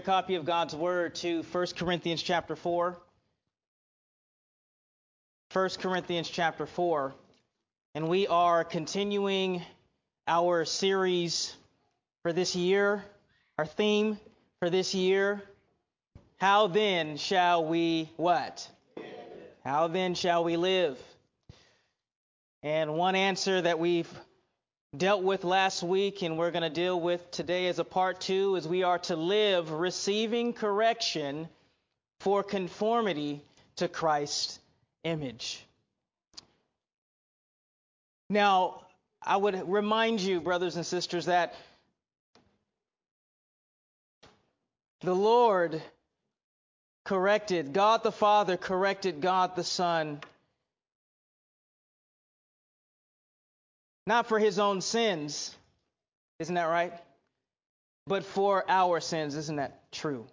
Copy of God's Word to 1 Corinthians chapter 4. 1 Corinthians chapter 4. And we are continuing our series for this year, our theme for this year. How then shall we what? How then shall we live? And one answer that we've dealt with last week and we're going to deal with today as a part 2 is we are to live receiving correction for conformity to Christ's image. Now, I would remind you, brothers and sisters, that the Lord corrected, God the Father corrected God the Son, not for his own sins, isn't that right? But for our sins, isn't that true?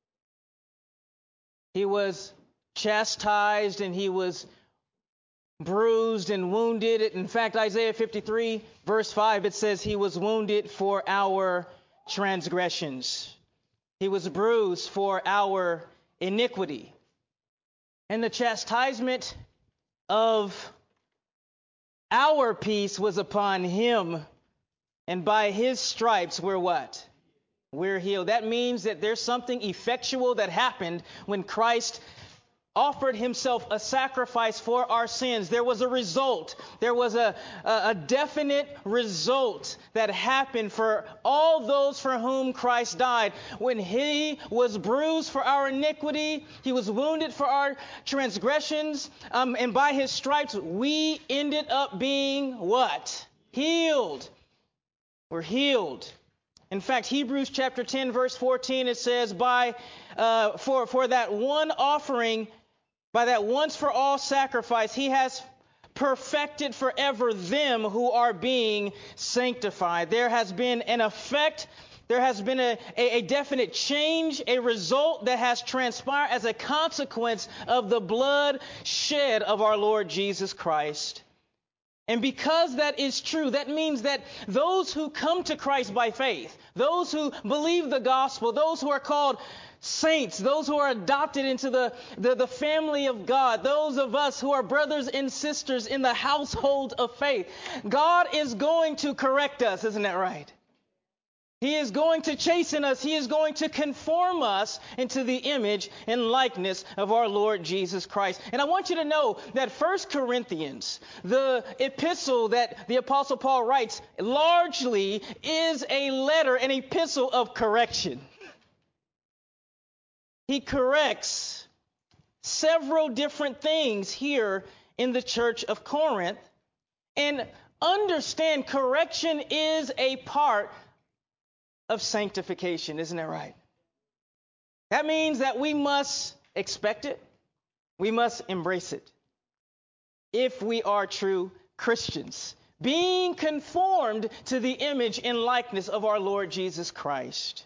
He was chastised and he was bruised and wounded. In fact, Isaiah 53, verse 5, it says he was wounded for our transgressions. He was bruised for our iniquity. And the chastisement of our peace was upon him, and by his stripes we're what? We're healed. That means that there's something effectual that happened when Christ offered himself a sacrifice for our sins. There was a result. There was a definite result that happened for all those for whom Christ died. When he was bruised for our iniquity, he was wounded for our transgressions, and by his stripes we ended up being what? Healed. We're healed. In fact, Hebrews chapter 10, verse 14, it says, for that one offering, by that once for all sacrifice, he has perfected forever them who are being sanctified. There has been an effect. There has been a definite change, a result that has transpired as a consequence of the blood shed of our Lord Jesus Christ. And because that is true, that means that those who come to Christ by faith, those who believe the gospel, those who are called saints, those who are adopted into the family of God, those of us who are brothers and sisters in the household of faith, God is going to correct us, isn't that right? He is going to chasten us. He is going to conform us into the image and likeness of our Lord Jesus Christ. And I want you to know that 1 Corinthians, the epistle that the Apostle Paul writes, largely is a letter, an epistle of correction. He corrects several different things here in the church of Corinth. And understand, correction is a part of sanctification, isn't that right? That means that we must expect it. We must embrace it. If we are true Christians, being conformed to the image and likeness of our Lord Jesus Christ.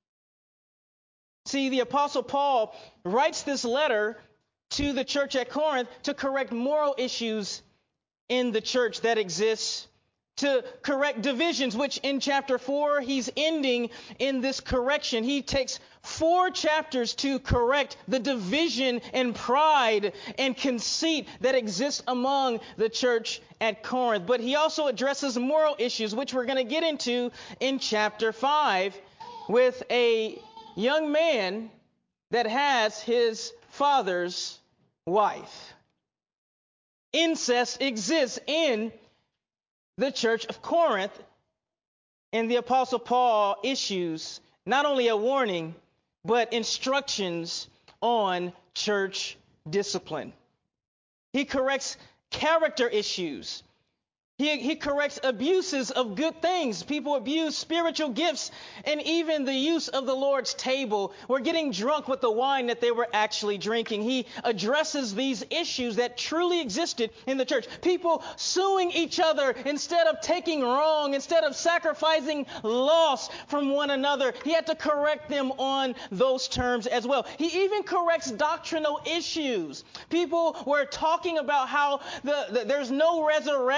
See, the Apostle Paul writes this letter to the church at Corinth to correct moral issues in the church that exists, to correct divisions, which in chapter 4, he's ending in this correction. He takes 4 chapters to correct the division and pride and conceit that exists among the church at Corinth. But he also addresses moral issues, which we're going to get into in chapter 5 with a young man that has his father's wife. Incest exists in the church of Corinth, and the Apostle Paul issues not only a warning, but instructions on church discipline. He corrects character issues. He corrects abuses of good things. People abuse spiritual gifts and even the use of the Lord's table. We're getting drunk with the wine that they were actually drinking. He addresses these issues that truly existed in the church. People suing each other instead of taking wrong, instead of sacrificing loss from one another. He had to correct them on those terms as well. He even corrects doctrinal issues. People were talking about how there's no resurrection or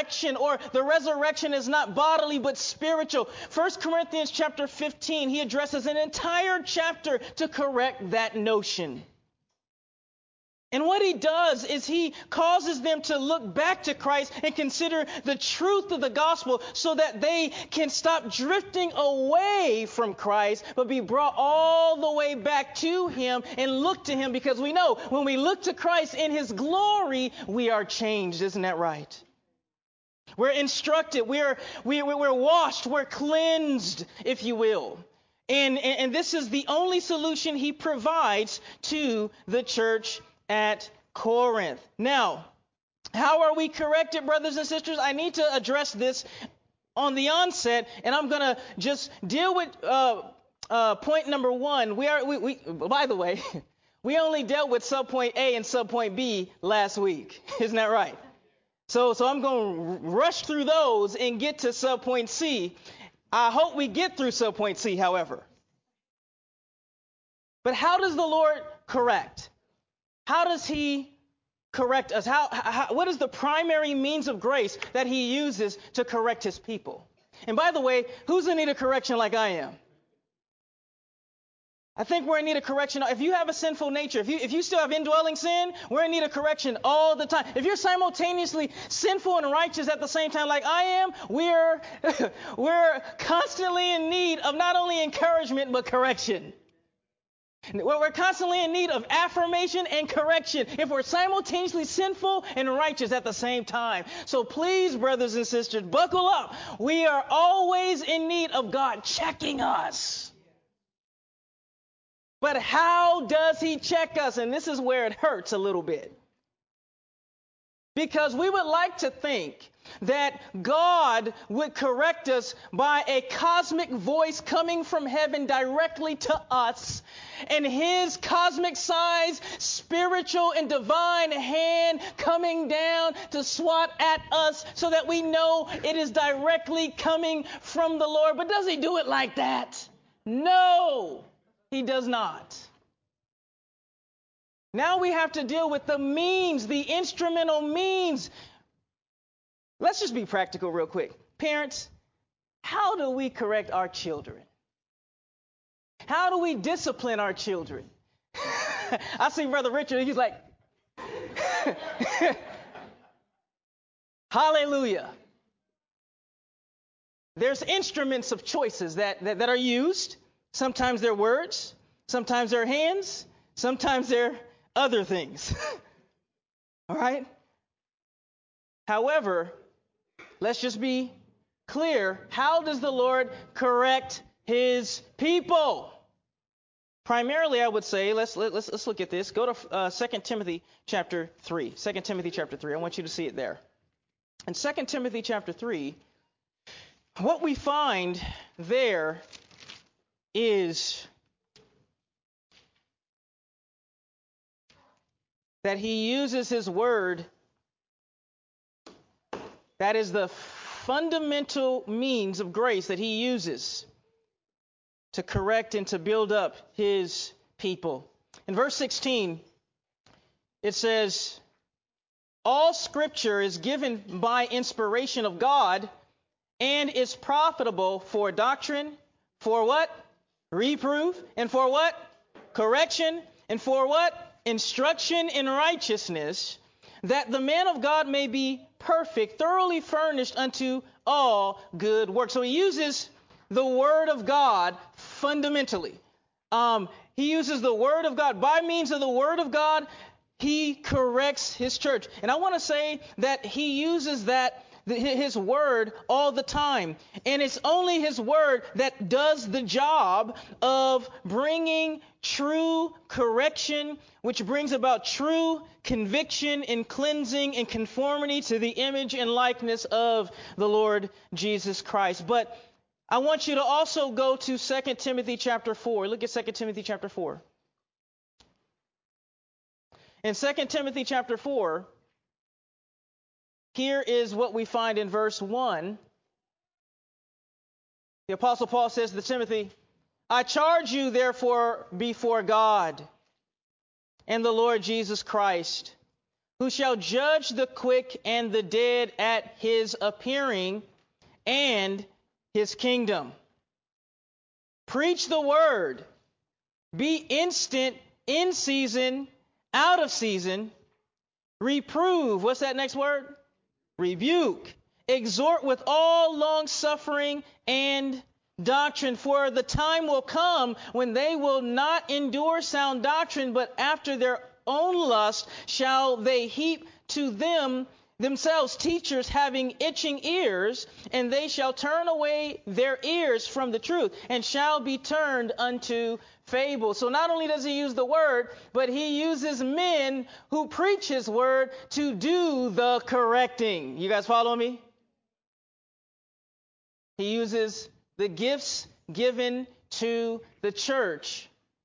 For the resurrection is not bodily, but spiritual. 1 Corinthians chapter 15, he addresses an entire chapter to correct that notion. And what he does is he causes them to look back to Christ and consider the truth of the gospel so that they can stop drifting away from Christ, but be brought all the way back to him and look to him, because we know when we look to Christ in his glory, we are changed. Isn't that right? We're instructed, we're washed, we're cleansed, if you will. And this is the only solution he provides to the church at Corinth. Now, how are we corrected, brothers and sisters? I need to address this on the onset, and I'm going to just deal with point number one. By the way, we only dealt with subpoint A and subpoint B last week. Isn't that right? So I'm going to rush through those and get to subpoint C. I hope we get through subpoint C, however. But how does the Lord correct? How does he correct us? What is the primary means of grace that he uses to correct his people? And by the way, who's in need of correction like I am? I think we're in need of correction. If you have a sinful nature, if you still have indwelling sin, we're in need of correction all the time. If you're simultaneously sinful and righteous at the same time like I am, we're constantly in need of not only encouragement, but correction. We're constantly in need of affirmation and correction if we're simultaneously sinful and righteous at the same time. So please, brothers and sisters, buckle up. We are always in need of God checking us. But how does he check us? And this is where it hurts a little bit. Because we would like to think that God would correct us by a cosmic voice coming from heaven directly to us, and his cosmic size, spiritual and divine hand coming down to swat at us so that we know it is directly coming from the Lord. But does he do it like that? No, he does not. Now we have to deal with the means, the instrumental means. Let's just be practical real quick. Parents, how do we correct our children? How do we discipline our children? I see Brother Richard, he's like, hallelujah. There's instruments of choices that are used. Sometimes they're words, sometimes they're hands, sometimes they're other things. All right? However, let's just be clear. How does the Lord correct his people? Primarily, I would say, let's look at this. Go to 2 Timothy chapter 3. 2 Timothy chapter 3. I want you to see it there. In 2 Timothy chapter 3, what we find there is that he uses his word. That is the fundamental means of grace that he uses to correct and to build up his people. In verse 16, it says, all scripture is given by inspiration of God and is profitable for doctrine, for what? Reproof, and for what? Correction, and for what? Instruction in righteousness, that the man of God may be perfect, thoroughly furnished unto all good works. So he uses the word of God fundamentally. He uses the word of God. By means of the word of God, he corrects his church. And I want to say that he uses his word all the time. And it's only his word that does the job of bringing true correction, which brings about true conviction and cleansing and conformity to the image and likeness of the Lord Jesus Christ. But I want you to also go to 2 Timothy chapter 4. Look at 2 Timothy chapter 4. In 2 Timothy chapter 4, here is what we find in verse 1. The Apostle Paul says to Timothy, I charge you therefore before God and the Lord Jesus Christ, who shall judge the quick and the dead at his appearing and his kingdom. Preach the word. Be instant, in season, out of season. Reprove. What's that next word? Rebuke. Exhort with all long suffering and doctrine, for the time will come when they will not endure sound doctrine, but after their own lust shall they heap to themselves teachers having itching ears, and they shall turn away their ears from the truth, and shall be turned unto fable. So not only does he use the word, but he uses men who preach his word to do the correcting. You guys follow me? He uses the gifts given to the church.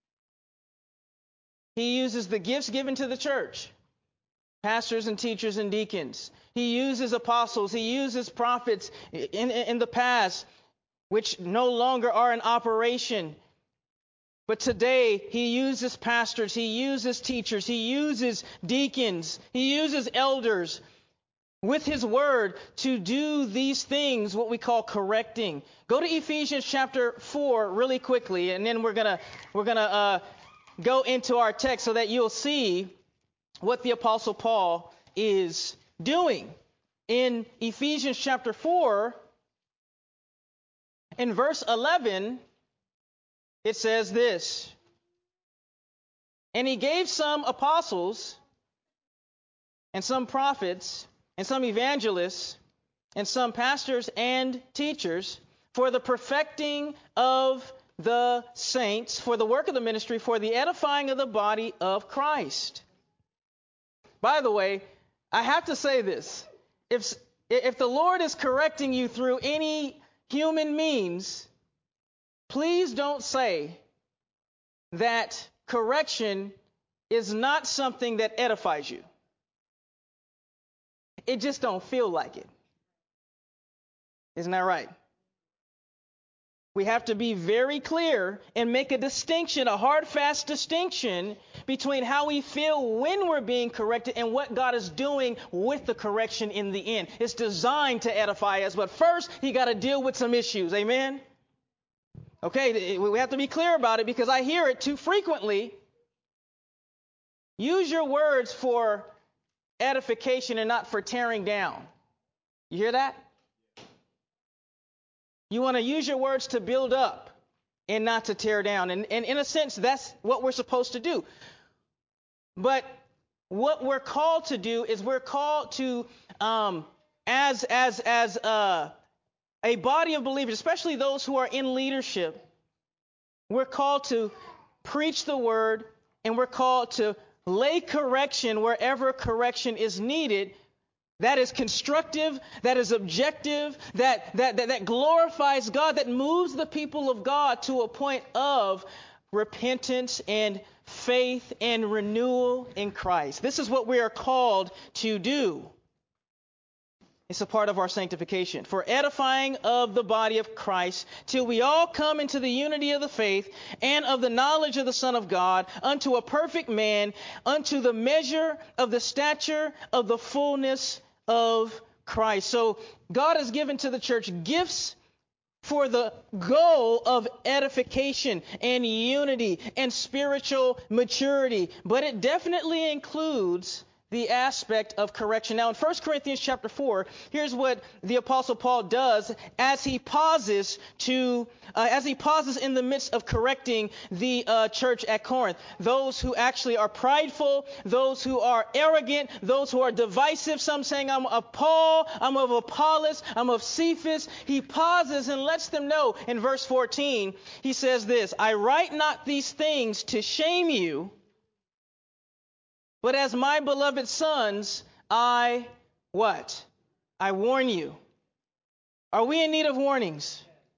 He uses the gifts given to the church. Pastors and teachers and deacons. He uses apostles. He uses prophets in the past, which no longer are in operation. But today, he uses pastors. He uses teachers. He uses deacons. He uses elders with his word to do these things, what we call correcting. Go to Ephesians chapter 4 really quickly, and then we're gonna go into our text so that you'll see what the Apostle Paul is doing. In Ephesians chapter 4, in verse 11, it says this: "And he gave some apostles, and some prophets, and some evangelists, and some pastors and teachers, for the perfecting of the saints, for the work of the ministry, for the edifying of the body of Christ." By the way, I have to say this. If the Lord is correcting you through any human means, please don't say that correction is not something that edifies you. It just don't feel like it. Isn't that right? We have to be very clear and make a distinction, a hard, fast distinction between how we feel when we're being corrected and what God is doing with the correction in the end. It's designed to edify us, but first, He got to deal with some issues. Amen? Okay, we have to be clear about it because I hear it too frequently. Use your words for edification and not for tearing down. You hear that? You want to use your words to build up and not to tear down. And in a sense, that's what we're supposed to do. But what we're called to do is we're called to, as a body of believers, especially those who are in leadership, we're called to preach the word, and we're called to lay correction wherever correction is needed. That is constructive, that is objective, that glorifies God, that moves the people of God to a point of repentance and faith and renewal in Christ. This is what we are called to do. It's a part of our sanctification. For edifying of the body of Christ, till we all come into the unity of the faith and of the knowledge of the Son of God, unto a perfect man, unto the measure of the stature of the fullness of Christ. So God has given to the church gifts for the goal of edification and unity and spiritual maturity. But it definitely includes the aspect of correction. Now in 1 Corinthians chapter 4, here's what the Apostle Paul does as he pauses in the midst of correcting the church at Corinth. Those who actually are prideful, those who are arrogant, those who are divisive, some saying, I'm of Paul, I'm of Apollos, I'm of Cephas. He pauses and lets them know in verse 14, he says this: "I write not these things to shame you, but as my beloved sons, I warn you." Are we in need of warnings?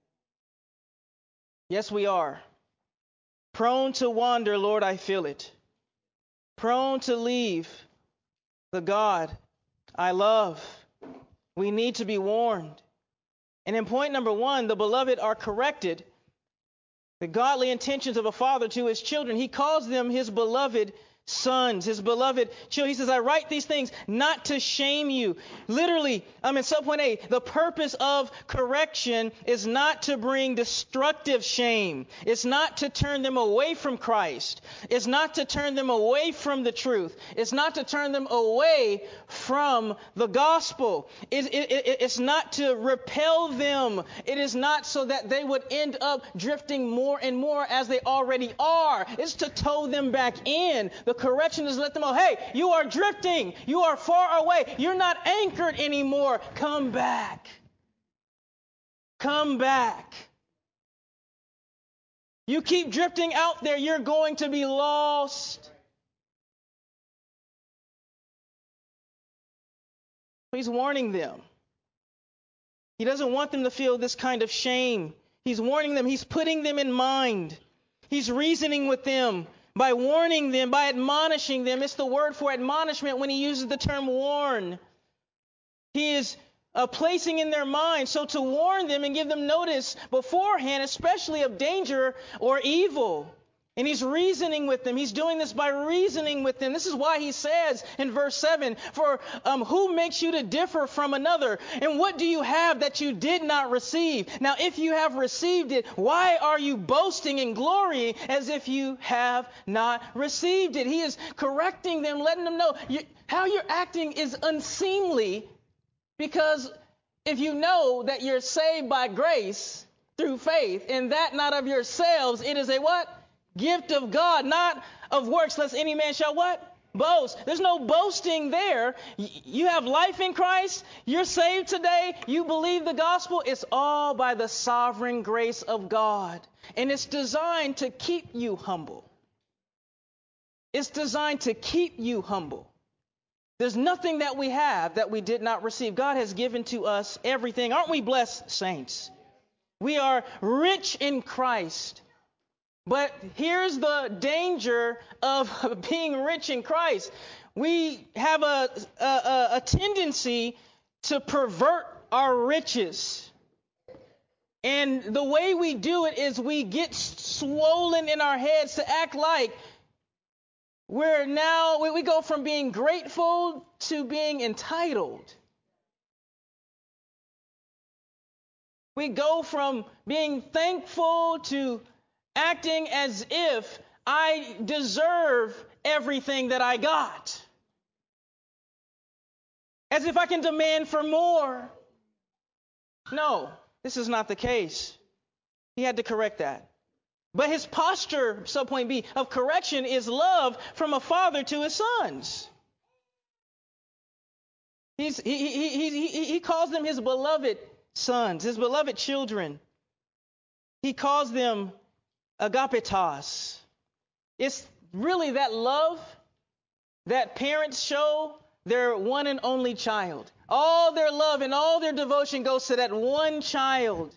Yes, we are. Prone to wander, Lord, I feel it. Prone to leave the God I love. We need to be warned. And in point number 1, the beloved are corrected. The godly intentions of a father to his children, he calls them his beloved sons, his beloved children. He says, I write these things not to shame you. Literally, in subpoint A, the purpose of correction is not to bring destructive shame. It's not to turn them away from Christ. It's not to turn them away from the truth. It's not to turn them away from the gospel. It's not to repel them. It is not so that they would end up drifting more and more as they already are. It's to tow them back in. The correction is let them know, hey, you are drifting. You are far away. You're not anchored anymore. Come back. Come back. You keep drifting out there, you're going to be lost. He's warning them. He doesn't want them to feel this kind of shame. He's warning them. He's putting them in mind. He's reasoning with them by warning them, by admonishing them. It's the word for admonishment when he uses the term warn. He is placing in their mind. So to warn them and give them notice beforehand, especially of danger or evil. And he's reasoning with them. He's doing this by reasoning with them. This is why he says in verse 7, for who makes you to differ from another? And what do you have that you did not receive? Now, if you have received it, why are you boasting and glorying as if you have not received it? He is correcting them, letting them know how you're acting is unseemly, because if you know that you're saved by grace through faith, and that not of yourselves, it is a what? Gift of God, not of works, lest any man shall what? Boast. There's no boasting there. You have life in Christ. You're saved today. You believe the gospel. It's all by the sovereign grace of God. And it's designed to keep you humble. It's designed to keep you humble. There's nothing that we have that we did not receive. God has given to us everything. Aren't we blessed, saints? We are rich in Christ. But here's the danger of being rich in Christ. We have a tendency to pervert our riches. And the way we do it is we get swollen in our heads to act like we go from being grateful to being entitled. We go from being thankful to acting as if I deserve everything that I got. As if I can demand for more. No, this is not the case. He had to correct that. But his posture, subpoint B, of correction is love from a father to his sons. He calls them his beloved sons, his beloved children. He calls them agapetos. It's really that love that parents show their one and only child. All their love and all their devotion goes to that one child.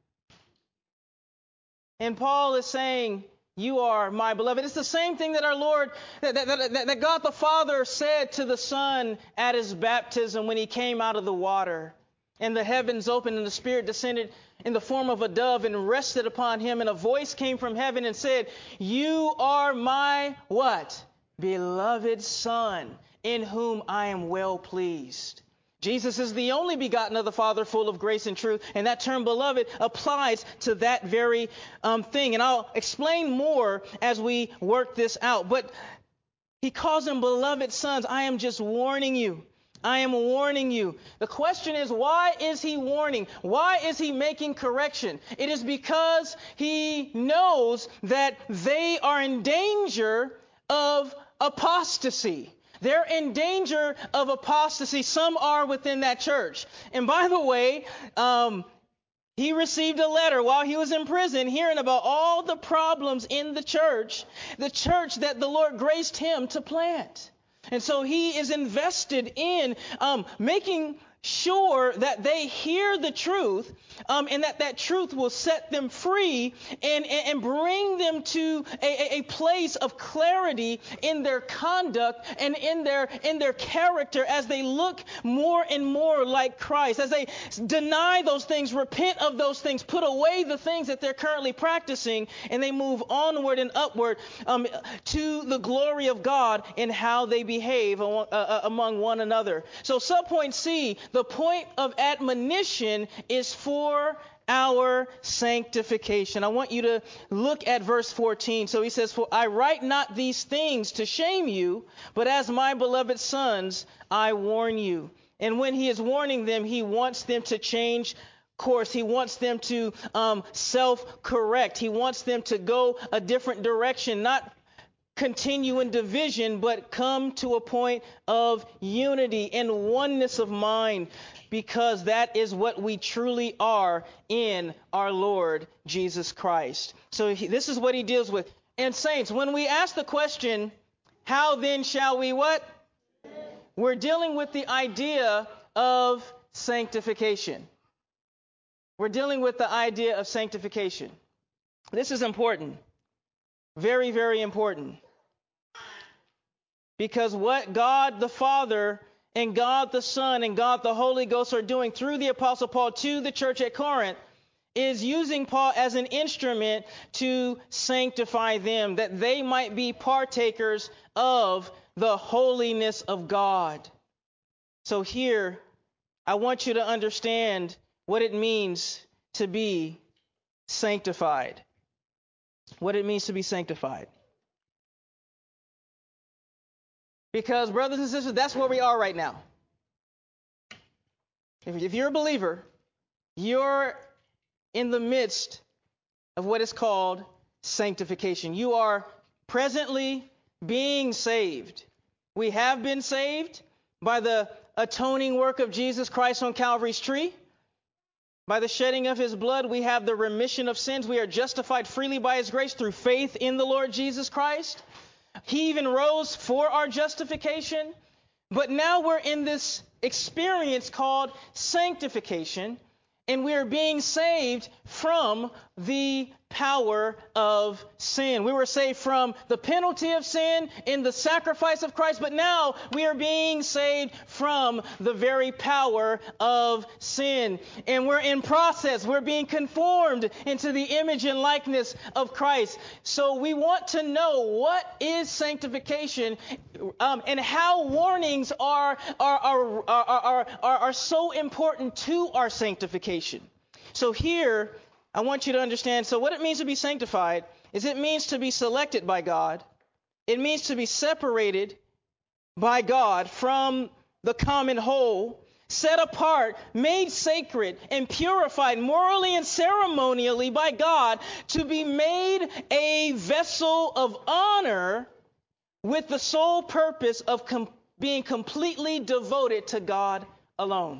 And Paul is saying, you are my beloved. It's the same thing that our Lord, that God the Father said to the Son at his baptism when he came out of the water. And the heavens opened and the Spirit descended in the form of a dove and rested upon him. And a voice came from heaven and said, you are my what? Beloved Son, in whom I am well pleased. Jesus is the only begotten of the Father, full of grace and truth. And that term beloved applies to that very thing. And I'll explain more as we work this out. But he calls them beloved sons. I am just warning you. I am warning you. The question is, why is he warning? Why is he making correction? It is because he knows that they are in danger of apostasy. They're in danger of apostasy. Some are within that church. And by the way, he received a letter while he was in prison, hearing about all the problems in the church that the Lord graced him to plant. And so he is invested in making sure that they hear the truth, and that truth will set them free and bring them to a place of clarity in their conduct and in their character as they look more and more like Christ, as they deny those things, repent of those things, put away the things that they're currently practicing, and they move onward and upward to the glory of God in how they behave among one another. So subpoint C, the point of admonition is for our sanctification. I want you to look at verse 14. So he says, "For I write not these things to shame you, but as my beloved sons, I warn you." And when he is warning them, he wants them to change course. He wants them to self-correct. He wants them to go a different direction, not continue in division, but come to a point of unity and oneness of mind, because that is what we truly are in our Lord Jesus Christ. So this is what he deals with. And saints, when we ask the question, how then shall we what? We're dealing with the idea of sanctification. We're dealing with the idea of sanctification. This is important. Very, very important. Because what God the Father and God the Son and God the Holy Ghost are doing through the Apostle Paul to the church at Corinth is using Paul as an instrument to sanctify them, that they might be partakers of the holiness of God. So here, I want you to understand what it means to be sanctified. What it means to be sanctified. Because, brothers and sisters, that's where we are right now. If you're a believer, you're in the midst of what is called sanctification. You are presently being saved. We have been saved by the atoning work of Jesus Christ on Calvary's tree. By the shedding of his blood, we have the remission of sins. We are justified freely by his grace through faith in the Lord Jesus Christ. He even rose for our justification. But now we're in this experience called sanctification, and we are being saved from the power of sin. We were saved from the penalty of sin in the sacrifice of Christ, but now we are being saved from the very power of sin. And we're in process. We're being conformed into the image and likeness of Christ. So we want to know what is sanctification and how warnings are so important to our sanctification. So here, I want you to understand, so what it means to be sanctified is it means to be selected by God. It means to be separated by God from the common whole, set apart, made sacred, and purified morally and ceremonially by God to be made a vessel of honor with the sole purpose of being completely devoted to God alone.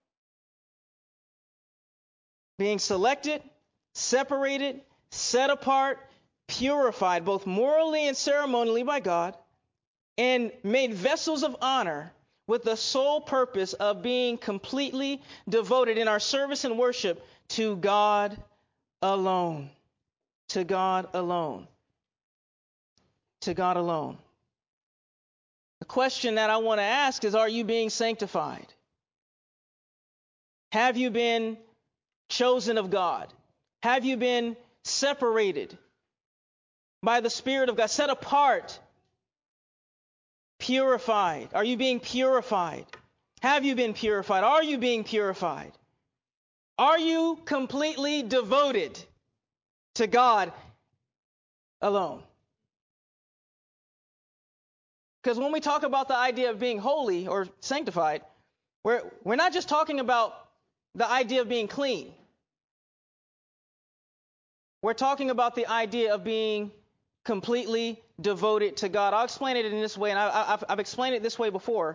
Being selected, separated, set apart, purified, both morally and ceremonially by God, and made vessels of honor with the sole purpose of being completely devoted in our service and worship to God alone. To God alone. To God alone. The question that I want to ask is, are you being sanctified? Have you been chosen of God? Have you been separated by the Spirit of God, set apart, purified? Are you being purified? Have you been purified? Are you being purified? Are you completely devoted to God alone? Because when we talk about the idea of being holy or sanctified, we're not just talking about the idea of being clean. We're talking about the idea of being completely devoted to God. I'll explain it in this way, and I've explained it this way before.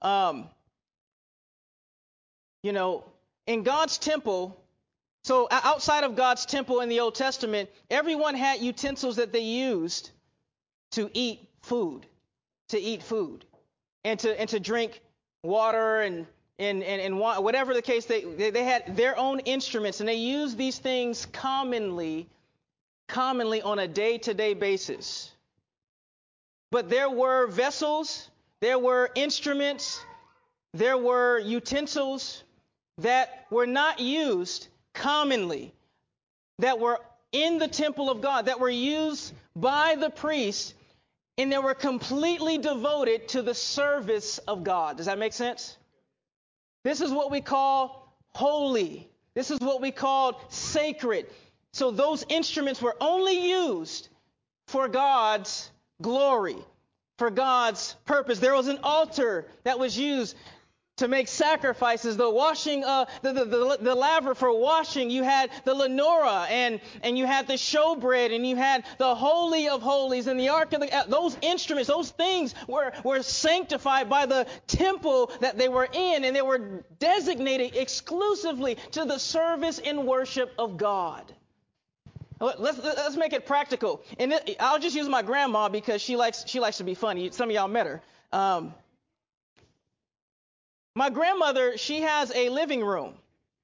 In God's temple, so outside of God's temple in the Old Testament, everyone had utensils that they used to eat food, and to drink water and whatever the case, they had their own instruments, and they used these things commonly on a day-to-day basis. But there were vessels, there were instruments, there were utensils that were not used commonly, that were in the temple of God, that were used by the priest, and they were completely devoted to the service of God. Does that make sense? This is what we call holy. This is what we call sacred. So those instruments were only used for God's glory, for God's purpose. There was an altar that was used to make sacrifices, the washing, the laver for washing. You had the menorah, and you had the showbread, and you had the Holy of Holies, and the Ark of the. Those instruments, those things were sanctified by the temple that they were in, and they were designated exclusively to the service and worship of God. Let's make it practical, and I'll just use my grandma because she likes to be funny. Some of y'all met her. My grandmother, she has a living room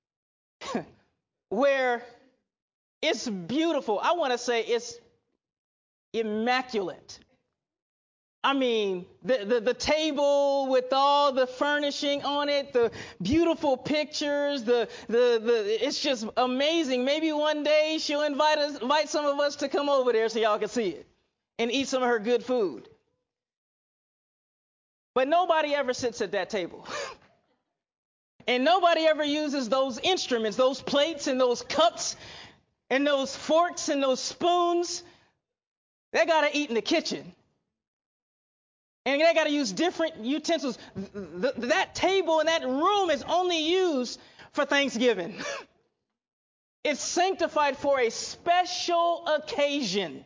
where it's beautiful. I want to say it's immaculate. I mean, the table with all the furnishing on it, the beautiful pictures, it's just amazing. Maybe one day she'll invite some of us to come over there so y'all can see it and eat some of her good food. But nobody ever sits at that table. And nobody ever uses those instruments, those plates and those cups and those forks and those spoons. They got to eat in the kitchen. And they got to use different utensils. That table and that room is only used for Thanksgiving. It's sanctified for a special occasion.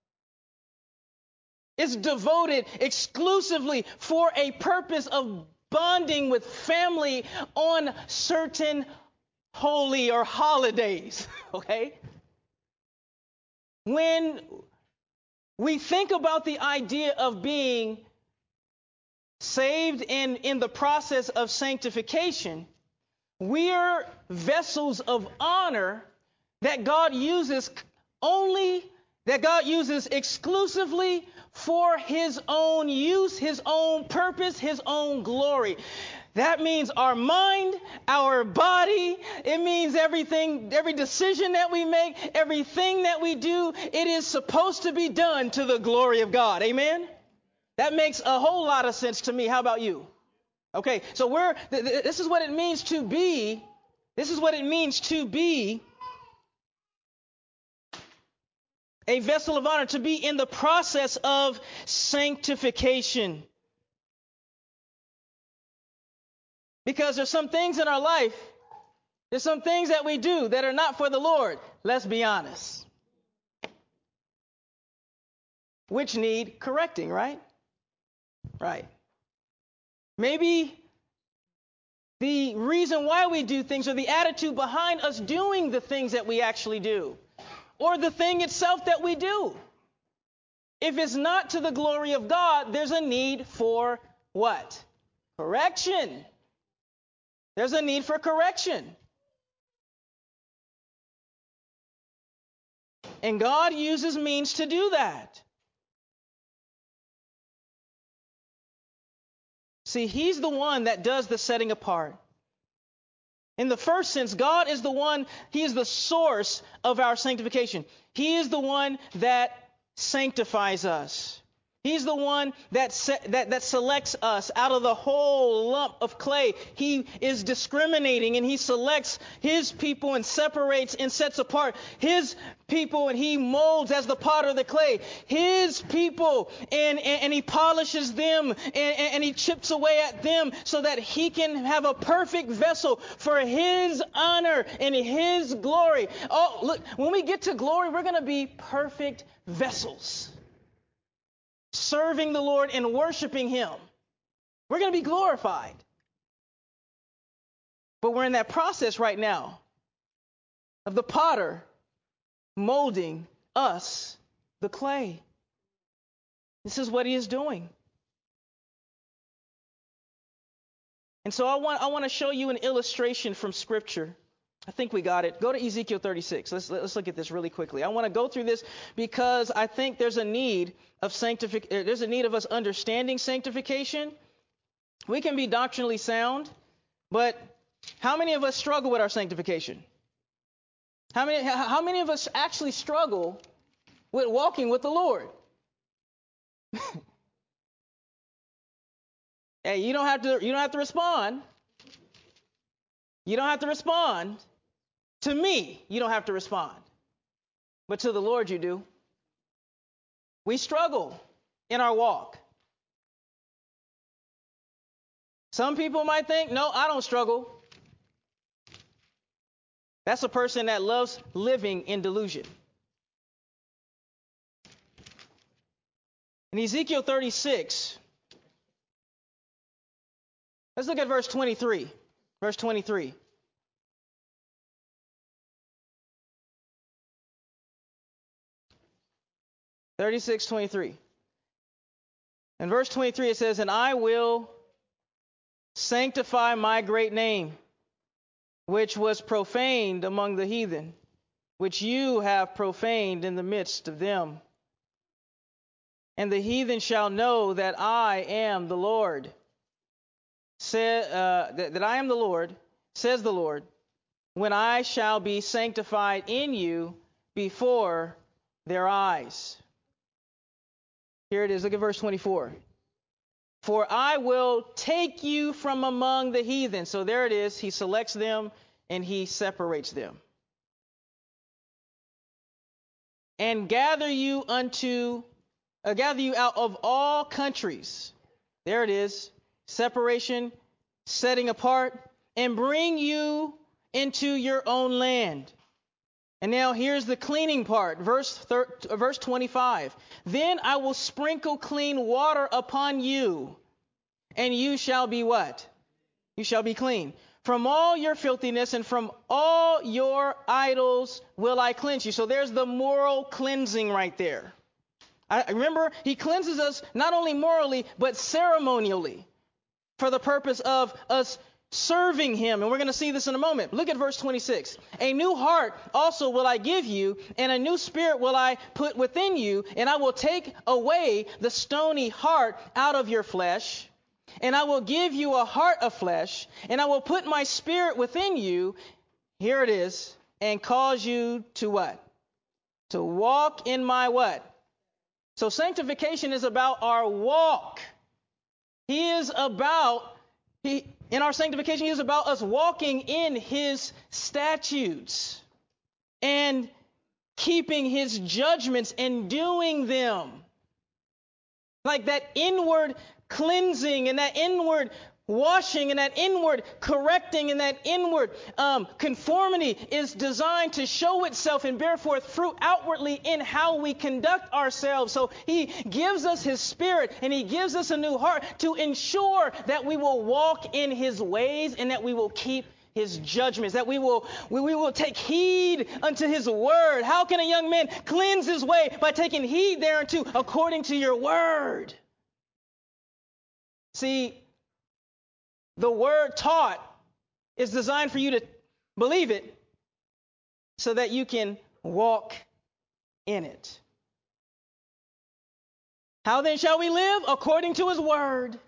It's devoted exclusively for a purpose of bonding with family on certain holy or holidays, okay? When we think about the idea of being saved and in the process of sanctification, we're vessels of honor that God uses exclusively for his own use, his own purpose, his own glory. That means our mind, our body, it means everything, every decision that we make, everything that we do, it is supposed to be done to the glory of God. Amen? That makes a whole lot of sense to me. How about you? Okay, so this is what it means to be, a vessel of honor, to be in the process of sanctification. Because there's some things in our life, there's some things that we do that are not for the Lord. Let's be honest. Which need correcting, right? Right. Maybe the reason why we do things or the attitude behind us doing the things that we actually do, or the thing itself that we do. If it's not to the glory of God, there's a need for what? Correction. There's a need for correction. And God uses means to do that. See, he's the one that does the setting apart. In the first sense, God is the one, he is the source of our sanctification. He is the one that sanctifies us. He's the one that selects us out of the whole lump of clay. He is discriminating, and he selects his people and separates and sets apart his people, and he molds as the potter of the clay his people, and he polishes them, and he chips away at them so that he can have a perfect vessel for his honor and his glory. Oh, look, when we get to glory, we're going to be perfect vessels, serving the Lord and worshiping him. We're going to be glorified. But we're in that process right now of the potter molding us, the clay. This is what he is doing. And so I want to show you an illustration from Scripture. I think we got it. Go to Ezekiel 36. Let's look at this really quickly. I want to go through this because I think there's a need of there's a need of us understanding sanctification. We can be doctrinally sound, but how many of us struggle with our sanctification? How many of us actually struggle with walking with the Lord? Hey, you don't have to respond. You don't have to respond. To me, you don't have to respond. But to the Lord you do. We struggle in our walk. Some people might think, no, I don't struggle. That's a person that loves living in delusion. In Ezekiel 36, let's look at verse 23. Verse 23. In verse 23 it says, "And I will sanctify my great name, which was profaned among the heathen, which you have profaned in the midst of them. And the heathen shall know that I am the Lord. That I am the Lord, says the Lord, when I shall be sanctified in you before their eyes." Here it is. Look at verse 24. "For I will take you from among the heathen." So there it is. He selects them and he separates them. "And gather you out of all countries." There it is. Separation, setting apart, "and bring you into your own land." And now here's the cleaning part, verse 25. "Then I will sprinkle clean water upon you, and you shall be" what? You shall be clean. "From all your filthiness and from all your idols will I cleanse you." So there's the moral cleansing right there. Remember, he cleanses us not only morally, but ceremonially for the purpose of us serving him. And we're going to see this in a moment. Look at verse 26. "A new heart also will I give you, and a new spirit will I put within you, and I will take away the stony heart out of your flesh, and I will give you a heart of flesh, and I will put my spirit within you." Here it is. "And cause you to" what? To walk in my what? So sanctification is about our walk. In our sanctification, he is about us walking in his statutes and keeping his judgments and doing them. Like that inward cleansing and that inward washing and that inward correcting and that inward conformity is designed to show itself and bear forth fruit outwardly in how we conduct ourselves. So he gives us his spirit and he gives us a new heart to ensure that we will walk in his ways and that we will keep his judgments, that we will take heed unto his word. How can a young man cleanse his way? By taking heed thereunto according to your word. See, the word taught is designed for you to believe it so that you can walk in it. How then shall we live? According to his word.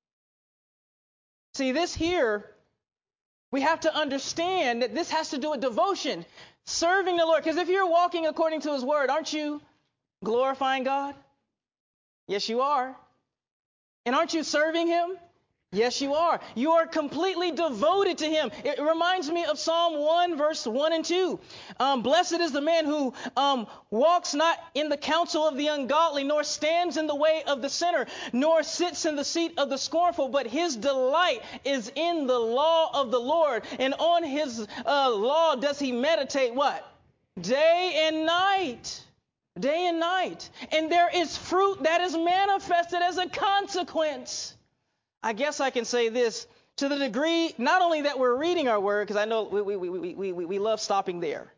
See, this here, we have to understand that this has to do with devotion, serving the Lord. Because if you're walking according to his word, aren't you glorifying God? Yes, you are. And aren't you serving him? Yes, you are. You are completely devoted to him. It reminds me of Psalm 1, verse 1 and 2. "Blessed is the man who walks not in the counsel of the ungodly, nor stands in the way of the sinner, nor sits in the seat of the scornful, but his delight is in the law of the Lord. And on his law does he meditate" what? "Day and night." Day and night. "And there is fruit that is manifested as a consequence." I guess I can say this to the degree, not only that we're reading our word, because I know we love stopping there.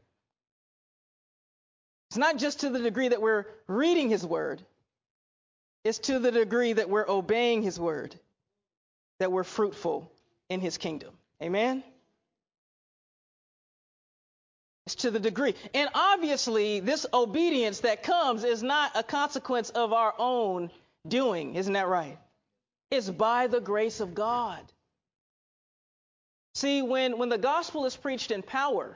It's not just to the degree that we're reading his word. It's to the degree that we're obeying his word, that we're fruitful in his kingdom. Amen? It's to the degree. And obviously, this obedience that comes is not a consequence of our own doing. Isn't that right? It's by the grace of God. See, when the gospel is preached in power,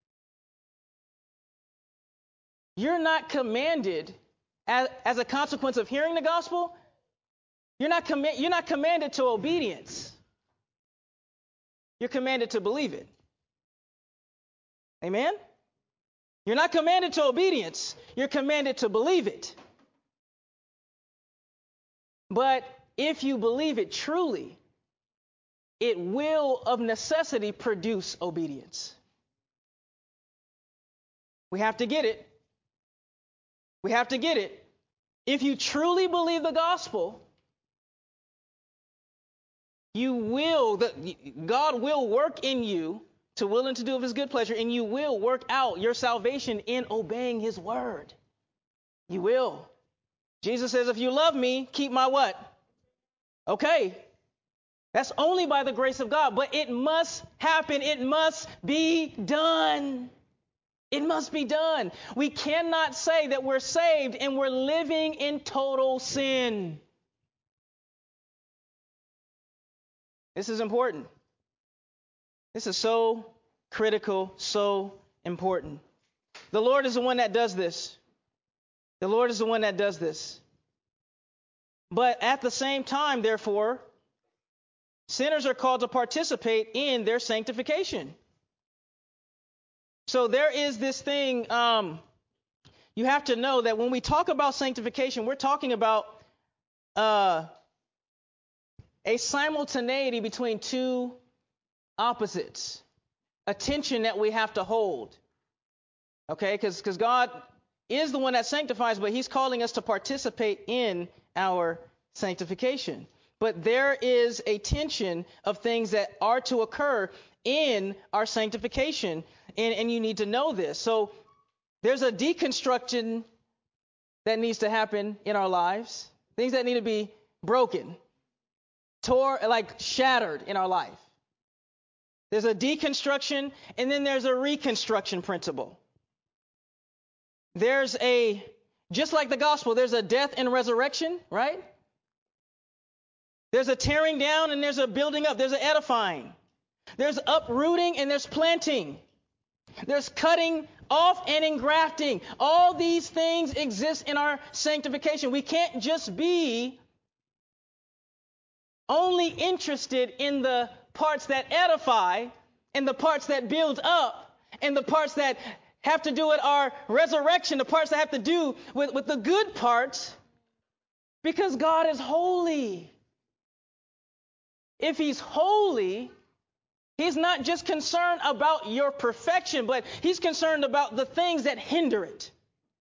you're not commanded, as a consequence of hearing the gospel, you're not commanded to obedience. You're commanded to believe it. Amen? You're not commanded to obedience. You're commanded to believe it. But if you believe it truly, it will of necessity produce obedience. We have to get it. We have to get it. If you truly believe the gospel, God will work in you to will and to do of his good pleasure, and you will work out your salvation in obeying his word. You will. Jesus says, if you love me, keep my what? Okay. That's only by the grace of God, but it must happen. It must be done. It must be done. We cannot say that we're saved and we're living in total sin. This is important. This is so critical, so important. The Lord is the one that does this. The Lord is the one that does this. But at the same time, therefore, sinners are called to participate in their sanctification. So there is this thing, you have to know that when we talk about sanctification, we're talking about a simultaneity between two opposites, a tension that we have to hold. Okay, because God is the one that sanctifies, but he's calling us to participate in our sanctification. But there is a tension of things that are to occur in our sanctification, and you need to know this. So there's a deconstruction that needs to happen in our lives, things that need to be broken, shattered in our life. There's a deconstruction, and then there's a reconstruction principle. Just like the gospel, there's a death and resurrection, right? There's a tearing down and there's a building up. There's an edifying. There's uprooting and there's planting. There's cutting off and engrafting. All these things exist in our sanctification. We can't just be only interested in the parts that edify and the parts that build up and the parts that have to do with our resurrection, the parts that have to do with the good parts, because God is holy. If he's holy, he's not just concerned about your perfection, but he's concerned about the things that hinder it.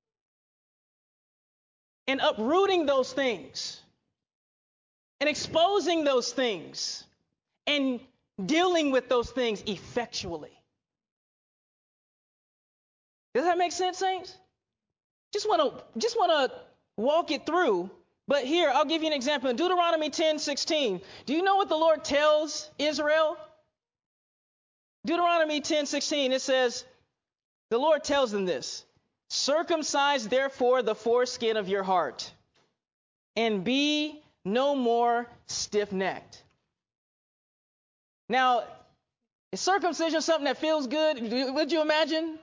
And uprooting those things. And exposing those things. And dealing with those things effectually. Does that make sense, saints? Just want to walk it through. But here, I'll give you an example. In Deuteronomy 10:16, do you know what the Lord tells Israel? Deuteronomy 10:16, it says, the Lord tells them this: circumcise therefore the foreskin of your heart, and be no more stiff-necked. Now, is circumcision something that feels good? Would you imagine?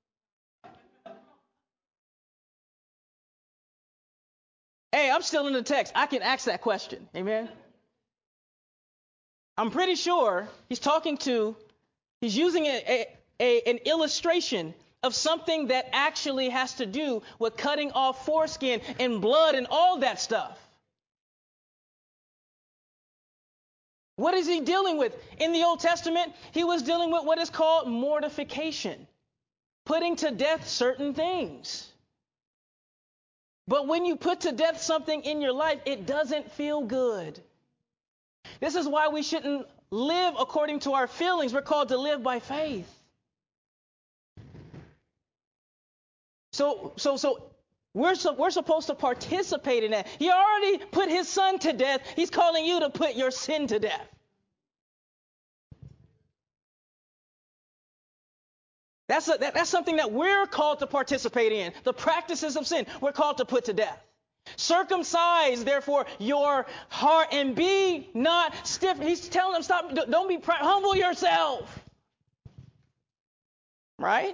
Hey, I'm still in the text. I can ask that question. Amen. I'm pretty sure he's using an illustration of something that actually has to do with cutting off foreskin and blood and all that stuff. What is he dealing with? In the Old Testament, he was dealing with what is called mortification, putting to death certain things. But when you put to death something in your life, it doesn't feel good. This is why we shouldn't live according to our feelings. We're called to live by faith. So we're supposed to participate in that. He already put his son to death. He's calling you to put your sin to death. That's something that we're called to participate in. The practices of sin, we're called to put to death. Circumcise, therefore, your heart and be not stiff. He's telling them, stop, don't be proud, humble yourself. Right?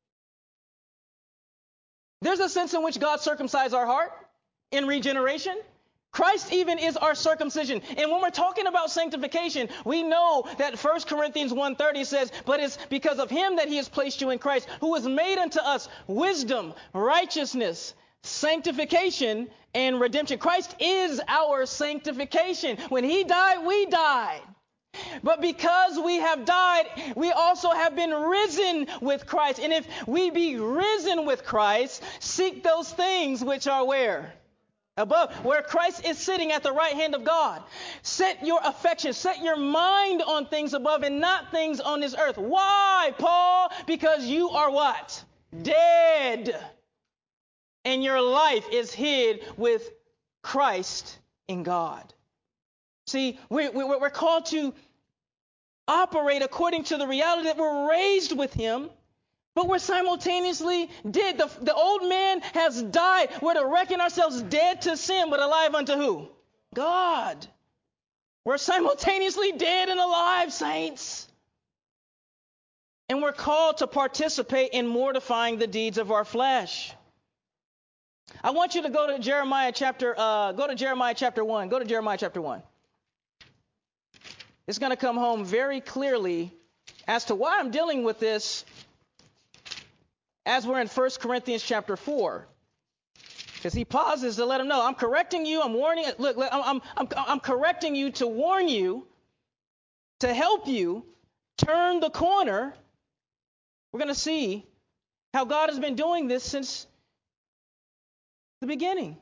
There's a sense in which God circumcised our heart in regeneration. Christ even is our circumcision. And when we're talking about sanctification, we know that 1 Corinthians 1:30 says, but it's because of him that he has placed you in Christ, who has made unto us wisdom, righteousness, sanctification, and redemption. Christ is our sanctification. When he died, we died. But because we have died, we also have been risen with Christ. And if we be risen with Christ, seek those things which are where? Above, where Christ is sitting at the right hand of God. Set your affection, set your mind on things above and not things on this earth. Why, Paul? Because you are what? Dead. And your life is hid with Christ in God. See, we're called to operate according to the reality that we're raised with him, but we're simultaneously dead. The old man has died. We're to reckon ourselves dead to sin, but alive unto who? God. We're simultaneously dead and alive, saints. And we're called to participate in mortifying the deeds of our flesh. I want you to go to Jeremiah chapter 1. Go to Jeremiah chapter 1. It's going to come home very clearly as to why I'm dealing with this as we're in 1 Corinthians chapter 4. Because he pauses to let him know, I'm correcting you, I'm warning you. Look, I'm correcting you to warn you, to help you turn the corner. We're going to see how God has been doing this since the beginning.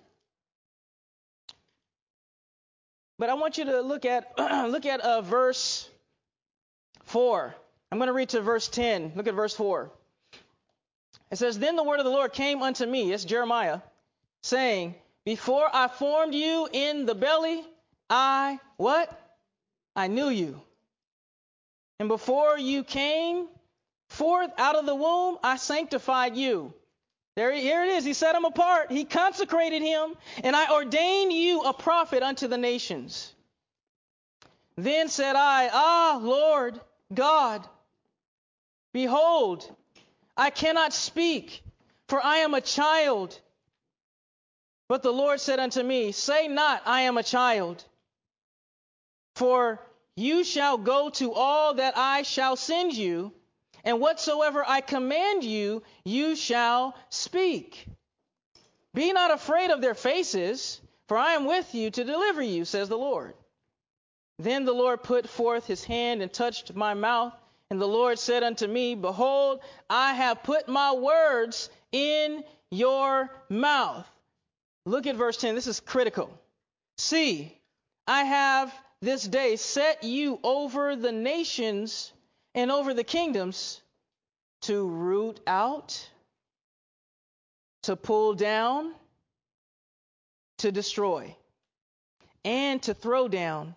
But I want you to look at verse 4. I'm going to read to verse 10. Look at verse 4. It says, then the word of the Lord came unto me, it's Jeremiah, saying, before I formed you in the belly, I, what? I knew you. And before you came forth out of the womb, I sanctified you. Here it is. He set him apart. He consecrated him. And I ordained you a prophet unto the nations. Then said I, Lord God, behold, I cannot speak, for I am a child. But the Lord said unto me, say not, I am a child. For you shall go to all that I shall send you, and whatsoever I command you, you shall speak. Be not afraid of their faces, for I am with you to deliver you, says the Lord. Then the Lord put forth his hand and touched my mouth. And the Lord said unto me, behold, I have put my words in your mouth. Look at verse 10. This is critical. See, I have this day set you over the nations and over the kingdoms to root out, to pull down, to destroy, and to throw down,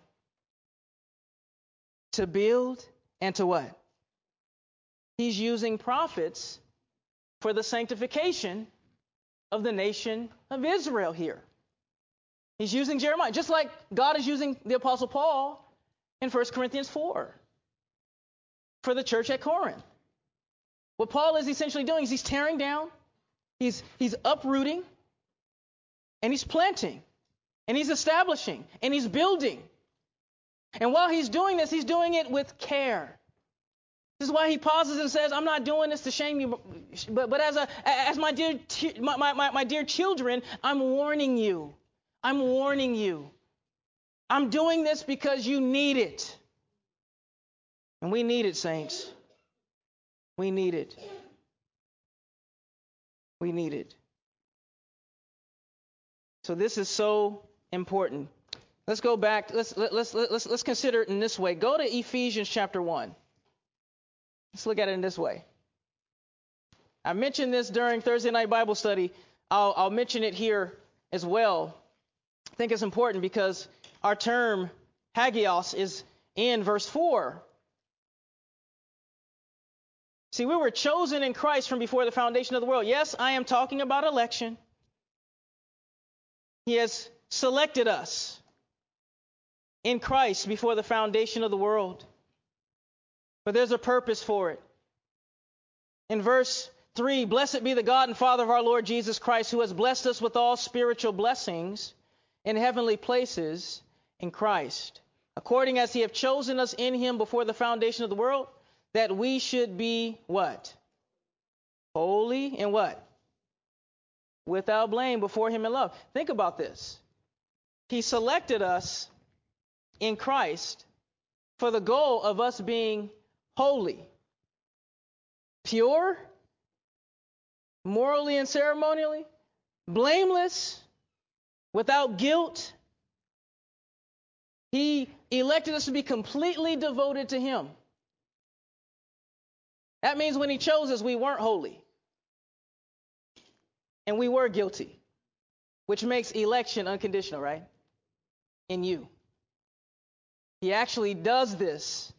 to build, and to what? He's using prophets for the sanctification of the nation of Israel here. He's using Jeremiah, just like God is using the Apostle Paul in 1 Corinthians 4 for the church at Corinth. What Paul is essentially doing is he's tearing down, he's uprooting, and he's planting, and he's establishing, and he's building. And while he's doing this, he's doing it with care. This is why he pauses and says, I'm not doing this to shame you, but as my dear children, I'm warning you. I'm warning you. I'm doing this because you need it. And we need it, saints. We need it. We need it. So this is so important. Let's go back. Let's consider it in this way. Go to Ephesians chapter 1. Let's look at it in this way. I mentioned this during Thursday night Bible study. I'll mention it here as well. I think it's important because our term hagios is in verse 4. See, we were chosen in Christ from before the foundation of the world. Yes, I am talking about election. He has selected us in Christ before the foundation of the world. But there's a purpose for it. In verse 3, blessed be the God and Father of our Lord Jesus Christ, who has blessed us with all spiritual blessings in heavenly places in Christ, according as he hath chosen us in him before the foundation of the world, that we should be what? Holy and what? Without blame before him in love. Think about this. He selected us in Christ for the goal of us being holy, pure, morally and ceremonially, blameless, without guilt. He elected us to be completely devoted to him. That means when he chose us, we weren't holy. And we were guilty, which makes election unconditional, right? In you. He actually does this.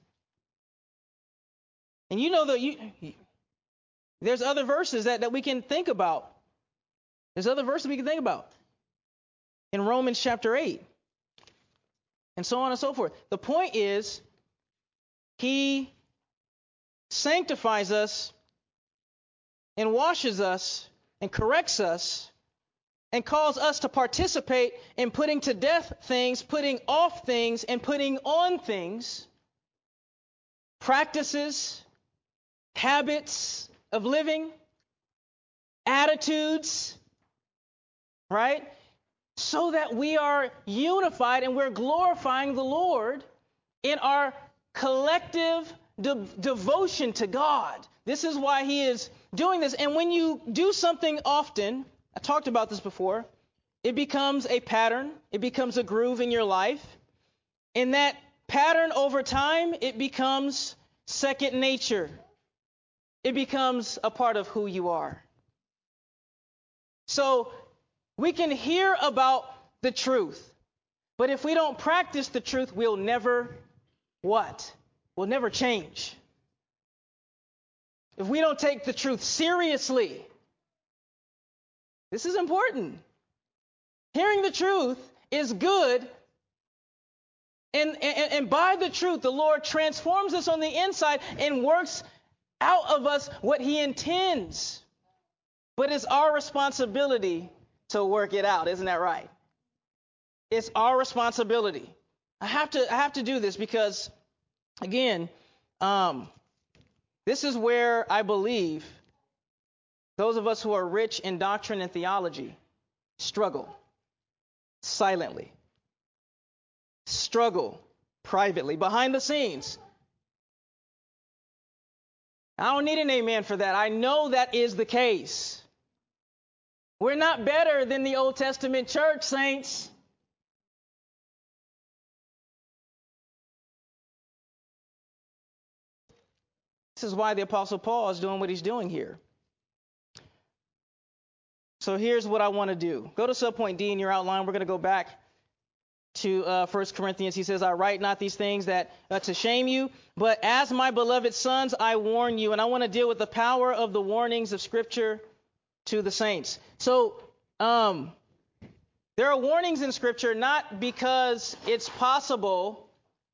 And you know that there's other verses that we can think about. There's other verses we can think about. In Romans chapter 8. And so on and so forth. The point is, he sanctifies us and washes us and corrects us and calls us to participate in putting to death things, putting off things, and putting on things, practices, habits of living, attitudes, right? So that we are unified and we're glorifying the Lord in our collective devotion to God. This is why he is doing this. And when you do something often, I talked about this before, it becomes a pattern. It becomes a groove in your life. And that pattern over time, it becomes second nature. It becomes a part of who you are. So we can hear about the truth, but if we don't practice the truth, we'll never what? We'll never change. If we don't take the truth seriously, this is important. Hearing the truth is good, and by the truth, the Lord transforms us on the inside and works out of us what he intends. But it's our responsibility to work it out. Isn't that right? It's our responsibility. I have to do this because, again, this is where I believe those of us who are rich in doctrine and theology struggle silently, struggle privately, behind the scenes. I don't need an amen for that. I know that is the case. We're not better than the Old Testament church, saints. This is why the Apostle Paul is doing what he's doing here. So here's what I want to do. Go to subpoint D in your outline. We're going to go back to 1 Corinthians. He says, I write not these things that to shame you, but as my beloved sons, I warn you. And I want to deal with the power of the warnings of Scripture to the saints. So there are warnings in Scripture not because it's possible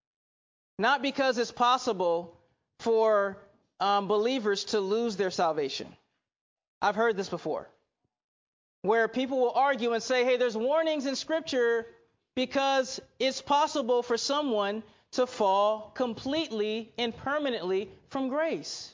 for believers to lose their salvation. I've heard this before, where people will argue and say, hey, there's warnings in Scripture because it's possible for someone to fall completely and permanently from grace.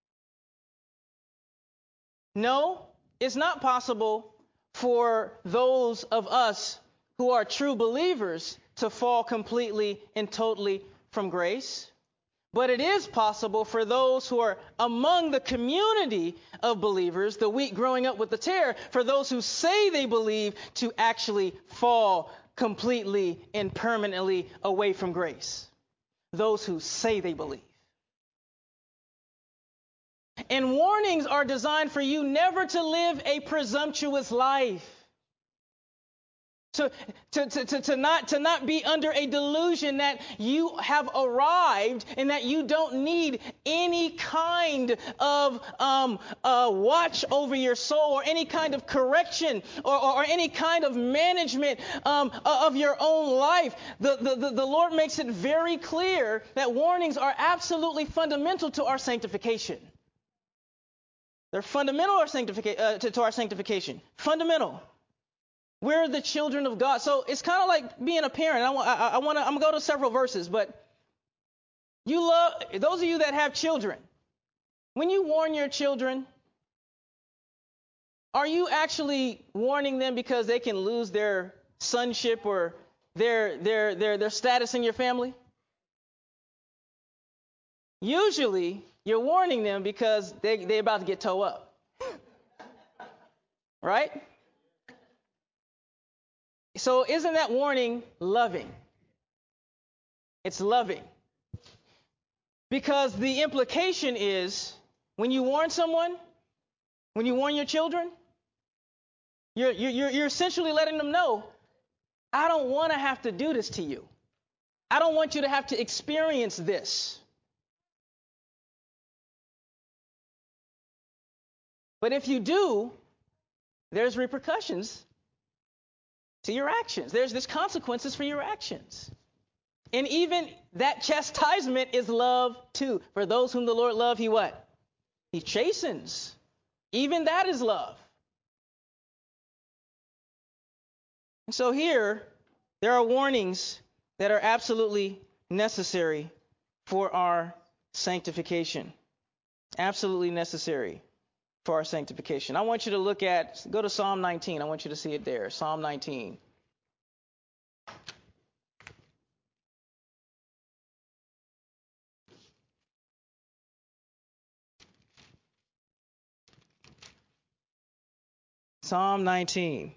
No, it's not possible for those of us who are true believers to fall completely and totally from grace. But it is possible for those who are among the community of believers, the wheat growing up with the tare, for those who say they believe to actually fall completely and permanently away from grace. Those who say they believe. And warnings are designed for you never to live a presumptuous life. to not be under a delusion that you have arrived and that you don't need any kind of watch over your soul or any kind of correction or any kind of management of your own life. The Lord makes it very clear that warnings are absolutely fundamental to our sanctification. They're fundamental to our sanctification. Fundamental. We're the children of God. So it's kind of like being a parent. I'm going to go to several verses, but those of you that have children, when you warn your children, are you actually warning them because they can lose their sonship or their status in your family? Usually, you're warning them because they're about to get toe up. Right? So isn't that warning loving? It's loving. Because the implication is, when you warn someone, when you warn your children, you're essentially letting them know, I don't want to have to do this to you. I don't want you to have to experience this. But if you do, there's repercussions to your actions. There's consequences for your actions. And even that chastisement is love too. For those whom the Lord loves, he what? He chastens. Even that is love. And so here, there are warnings that are absolutely necessary for our sanctification. Absolutely necessary for our sanctification. I want you to go to Psalm 19. I want you to see it there. Psalm 19. Psalm 19.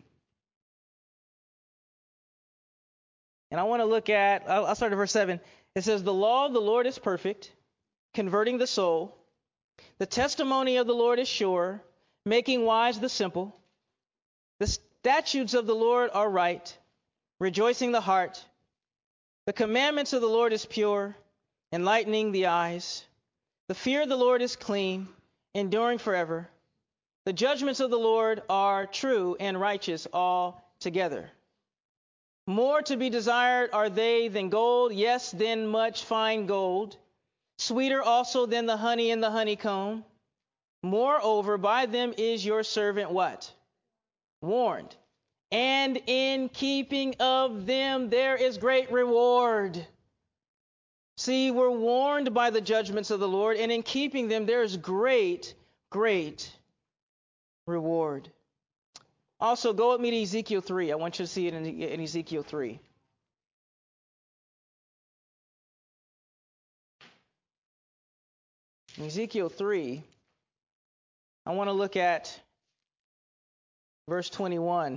And I want to look at, I'll start at verse 7. It says, the law of the Lord is perfect, converting the soul. The testimony of the Lord is sure, making wise the simple. The statutes of the Lord are right, rejoicing the heart. The commandments of the Lord is pure, enlightening the eyes. The fear of the Lord is clean, enduring forever. The judgments of the Lord are true and righteous altogether. More to be desired are they than gold, yes, than much fine gold. Sweeter also than the honey in the honeycomb. Moreover, by them is your servant what? Warned. And in keeping of them there is great reward. See, we're warned by the judgments of the Lord, and in keeping them there is great, great reward. Also, go with me to Ezekiel 3. I want you to see it in Ezekiel 3. In Ezekiel 3, I want to look at verse 21.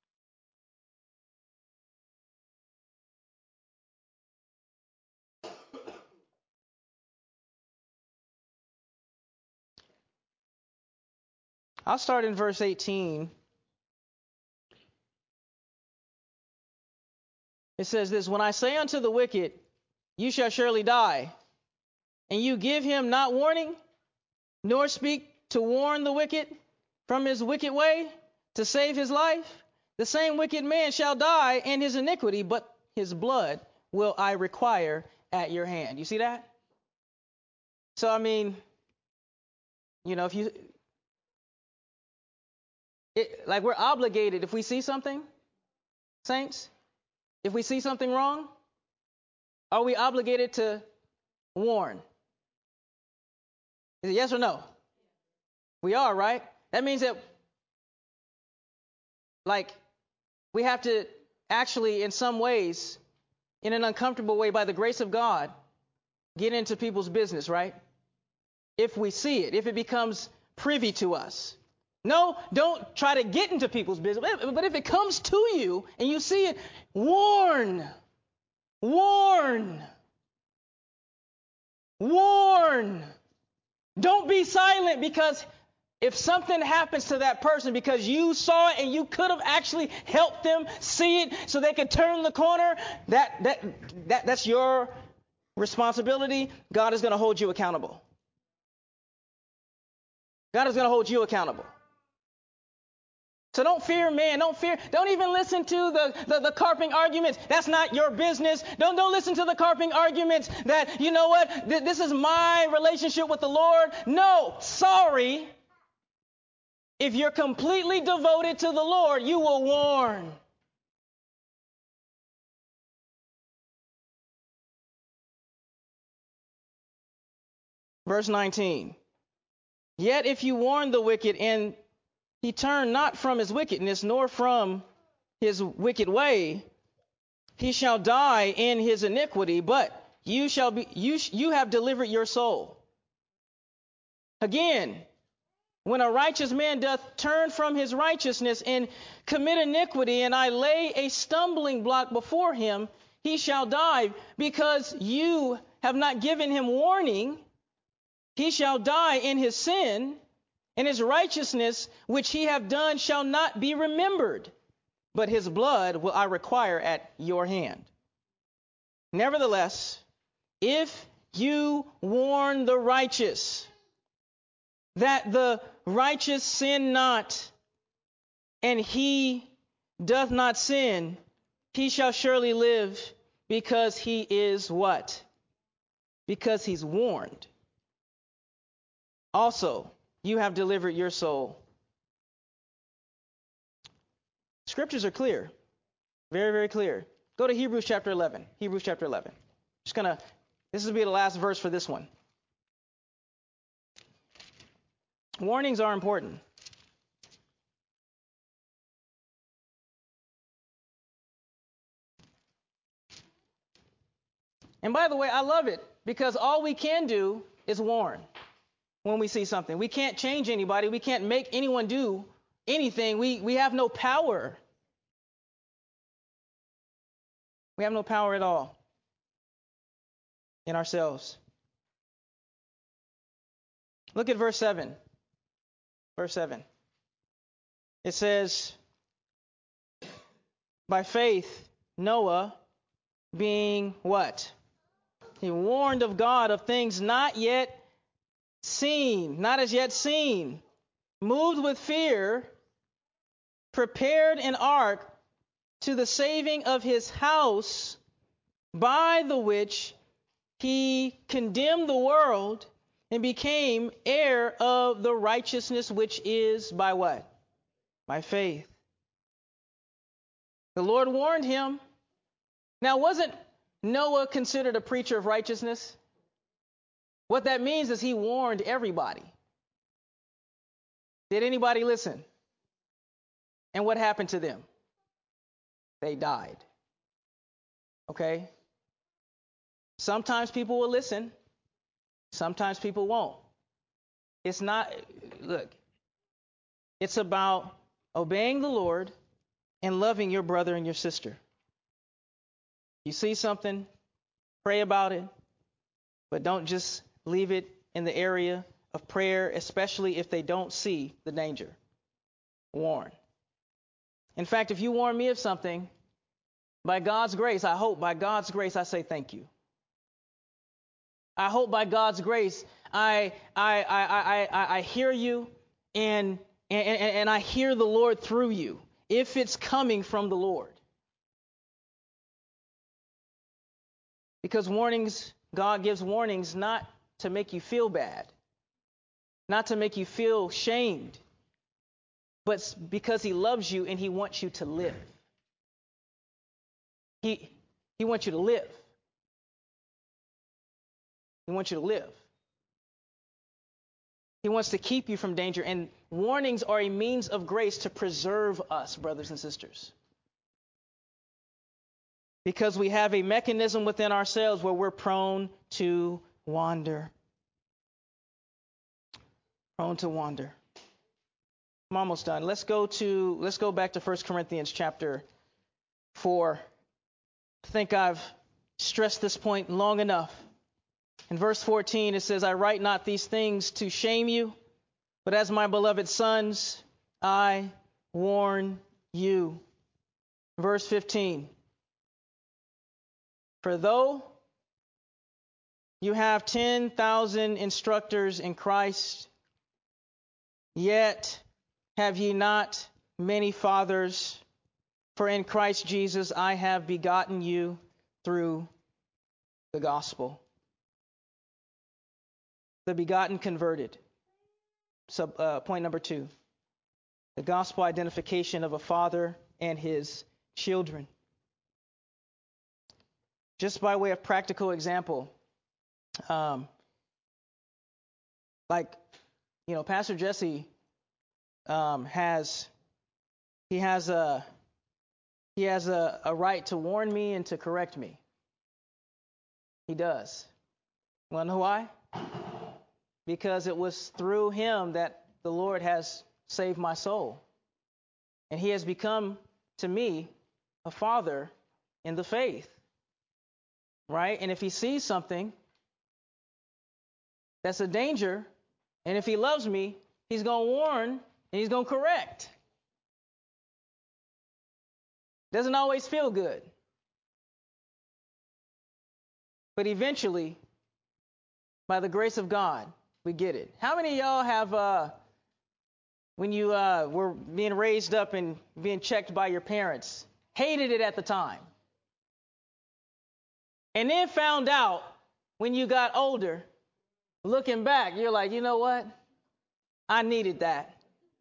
I'll start in verse 18. It says this, when I say unto the wicked, you shall surely die, and you give him not warning, nor speak to warn the wicked from his wicked way to save his life, the same wicked man shall die in his iniquity, but his blood will I require at your hand. You see that? So, I mean, if we're obligated, if we see something, saints, if we see something wrong, are we obligated to warn? Is it yes or no? We are, right? That means that, we have to actually, in some ways, in an uncomfortable way, by the grace of God, get into people's business, right? If we see it, if it becomes privy to us. No, don't try to get into people's business. But if it comes to you and you see it, warn. Warn. Warn. Don't be silent, because If something happens to that person because you saw it and you could have actually helped them see it so they could turn the corner, that's your responsibility. God is going to hold you accountable. God is going to hold you accountable. So don't fear man. Don't even listen to the carping arguments. That's not your business. Don't listen to the carping arguments that, you know what, this is my relationship with the Lord. No, sorry. If you're completely devoted to the Lord, you will warn. Verse 19. Yet if you warn the wicked and he turn not from his wickedness, nor from his wicked way, he shall die in his iniquity, but you have delivered your soul. Again, when a righteous man doth turn from his righteousness and commit iniquity, and I lay a stumbling block before him, he shall die, because you have not given him warning. He shall die in his sin, and his righteousness which he have done shall not be remembered, but his blood will I require at your hand. Nevertheless, if you warn the righteous, that the righteous sin not, and he doth not sin, he shall surely live, because he is what? Because he's warned. Also, you have delivered your soul. Scriptures are clear. Very, very clear. Go to Hebrews chapter 11. Hebrews chapter 11. This will be the last verse for this one. Warnings are important. And by the way, I love it, because all we can do is warn when we see something. We can't change anybody. We can't make anyone do anything. We have no power. We have no power at all in ourselves. Look at verse 7. Verse 7. It says, by faith, Noah, being what? He warned of God of things not yet seen, not as yet seen, moved with fear, prepared an ark to the saving of his house, by the which he condemned the world and became heir of the righteousness which is by what? By faith. The Lord warned him. Now, wasn't Noah considered a preacher of righteousness? What that means is he warned everybody. Did anybody listen? And what happened to them? They died. Okay? Sometimes people will listen. Sometimes people won't. It's about obeying the Lord and loving your brother and your sister. You see something, pray about it, but don't just leave it in the area of prayer, especially if they don't see the danger. Warn. In fact, if you warn me of something, by God's grace, I hope by God's grace, I say thank you. I hope by God's grace, I hear you and I hear the Lord through you, if it's coming from the Lord. Because warnings, God gives warnings not to make you feel bad, not to make you feel shamed, but because he loves you and he wants you to live. He wants you to live. He wants you to live. He wants to keep you from danger, and warnings are a means of grace to preserve us, brothers and sisters. Because we have a mechanism within ourselves where we're prone to wander. Prone to wander. I'm almost done. Let's go back to 1 Corinthians chapter 4. I think I've stressed this point long enough. In verse 14, it says, I write not these things to shame you, But as my beloved sons, I warn you. Verse 15. For though you have 10,000 instructors in Christ, yet have ye not many fathers, for in Christ Jesus I have begotten you through the gospel. The begotten converted. Point number 2. The gospel identification of a father and his children. Just by way of practical example, Pastor Jesse has a right to warn me and to correct me. He does. You want to know why? Because it was through him that the Lord has saved my soul. And he has become, to me, a father in the faith. Right? And if he sees something that's a danger, and if he loves me, he's going to warn and he's going to correct. Doesn't always feel good. But eventually, by the grace of God, we get it. How many of y'all have, when you were being raised up and being checked by your parents, hated it at the time? And then found out when you got older, looking back, you're like, you know what? I needed that.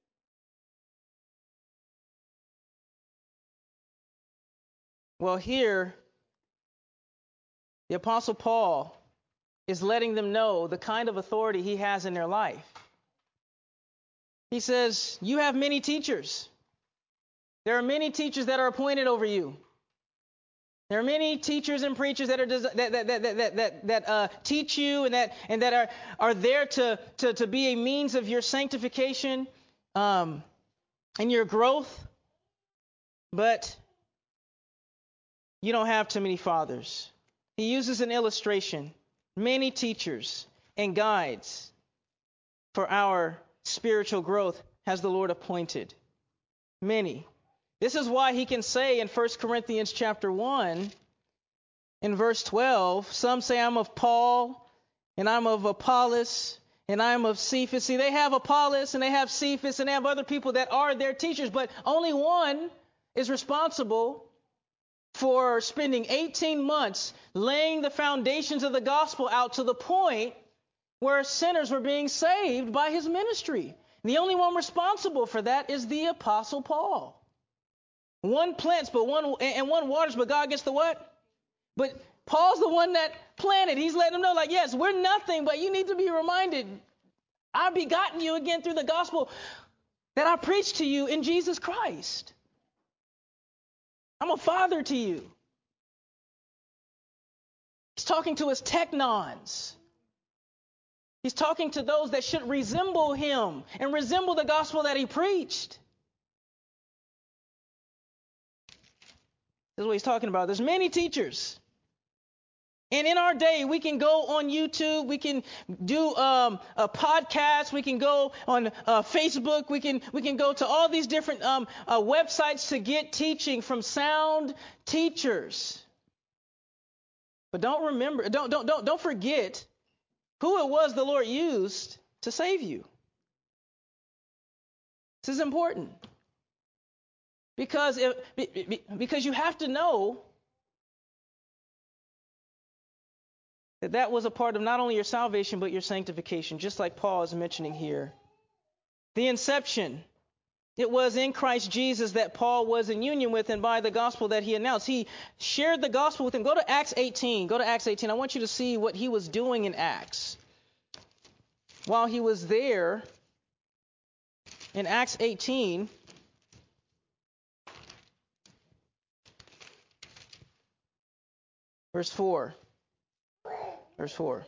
Well, here, the Apostle Paul is letting them know the kind of authority he has in their life. He says, you have many teachers. There are many teachers that are appointed over you. There are many teachers and preachers that are that teach you and that are there to be a means of your sanctification and your growth. But you don't have too many fathers. He uses an illustration. Many teachers and guides for our spiritual growth has the Lord appointed. Many. This is why he can say in 1 Corinthians chapter 1, in verse 12, some say I'm of Paul, and I'm of Apollos, and I'm of Cephas. See, they have Apollos, and they have Cephas, and they have other people that are their teachers, but only one is responsible for spending 18 months laying the foundations of the gospel out to the point where sinners were being saved by his ministry. The only one responsible for that is the Apostle Paul. One plants, but one waters, but God gets the what? But Paul's the one that planted. He's letting them know, like, yes, we're nothing, but you need to be reminded, I've begotten you again through the gospel that I preached to you in Jesus Christ. I'm a father to you. He's talking to his teknons. He's talking to those that should resemble him and resemble the gospel that he preached. This is what he's talking about. There's many teachers. And in our day, we can go on YouTube, we can do a podcast, we can go on Facebook, we can go to all these different websites to get teaching from sound teachers. But don't forget who it was the Lord used to save you. This is important. Because you have to know that was a part of not only your salvation, but your sanctification, just like Paul is mentioning here. The inception, it was in Christ Jesus that Paul was in union with, and by the gospel that he announced. He shared the gospel with him. Go to Acts 18. Go to Acts 18. I want you to see what he was doing in Acts. While he was there, in Acts 18, verse 4. Verse 4.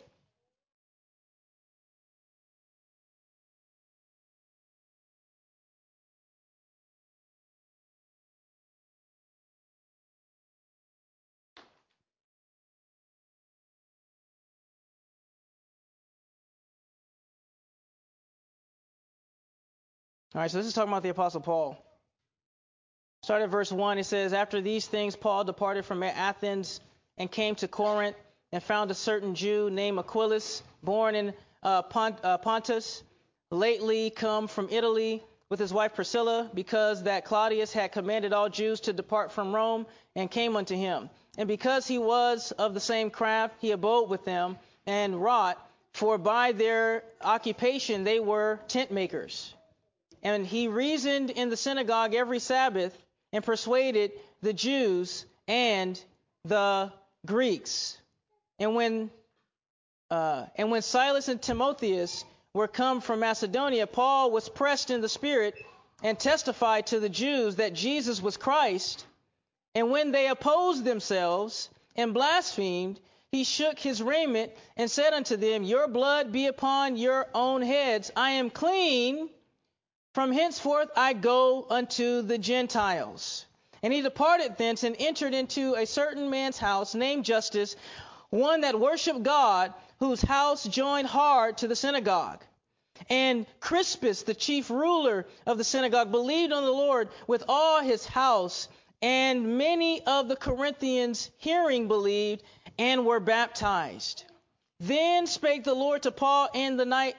All right, so this is talking about the Apostle Paul. Start at verse 1. It says, "After these things, Paul departed from Athens and came to Corinth and found a certain Jew named Aquilus, born in Pontus, lately come from Italy, with his wife Priscilla, because that Claudius had commanded all Jews to depart from Rome, and came unto him. And because he was of the same craft, he abode with them and wrought, for by their occupation they were tent makers. And he reasoned in the synagogue every Sabbath and persuaded the Jews and the Greeks. And when Silas and Timotheus were come from Macedonia, Paul was pressed in the Spirit and testified to the Jews that Jesus was Christ. And when they opposed themselves and blasphemed, he shook his raiment and said unto them, Your blood be upon your own heads. I am clean. From henceforth I go unto the Gentiles. And he departed thence and entered into a certain man's house named Justus, one that worshiped God, whose house joined hard to the synagogue. And Crispus, the chief ruler of the synagogue, believed on the Lord with all his house. And many of the Corinthians hearing believed and were baptized. Then spake the Lord to Paul in the night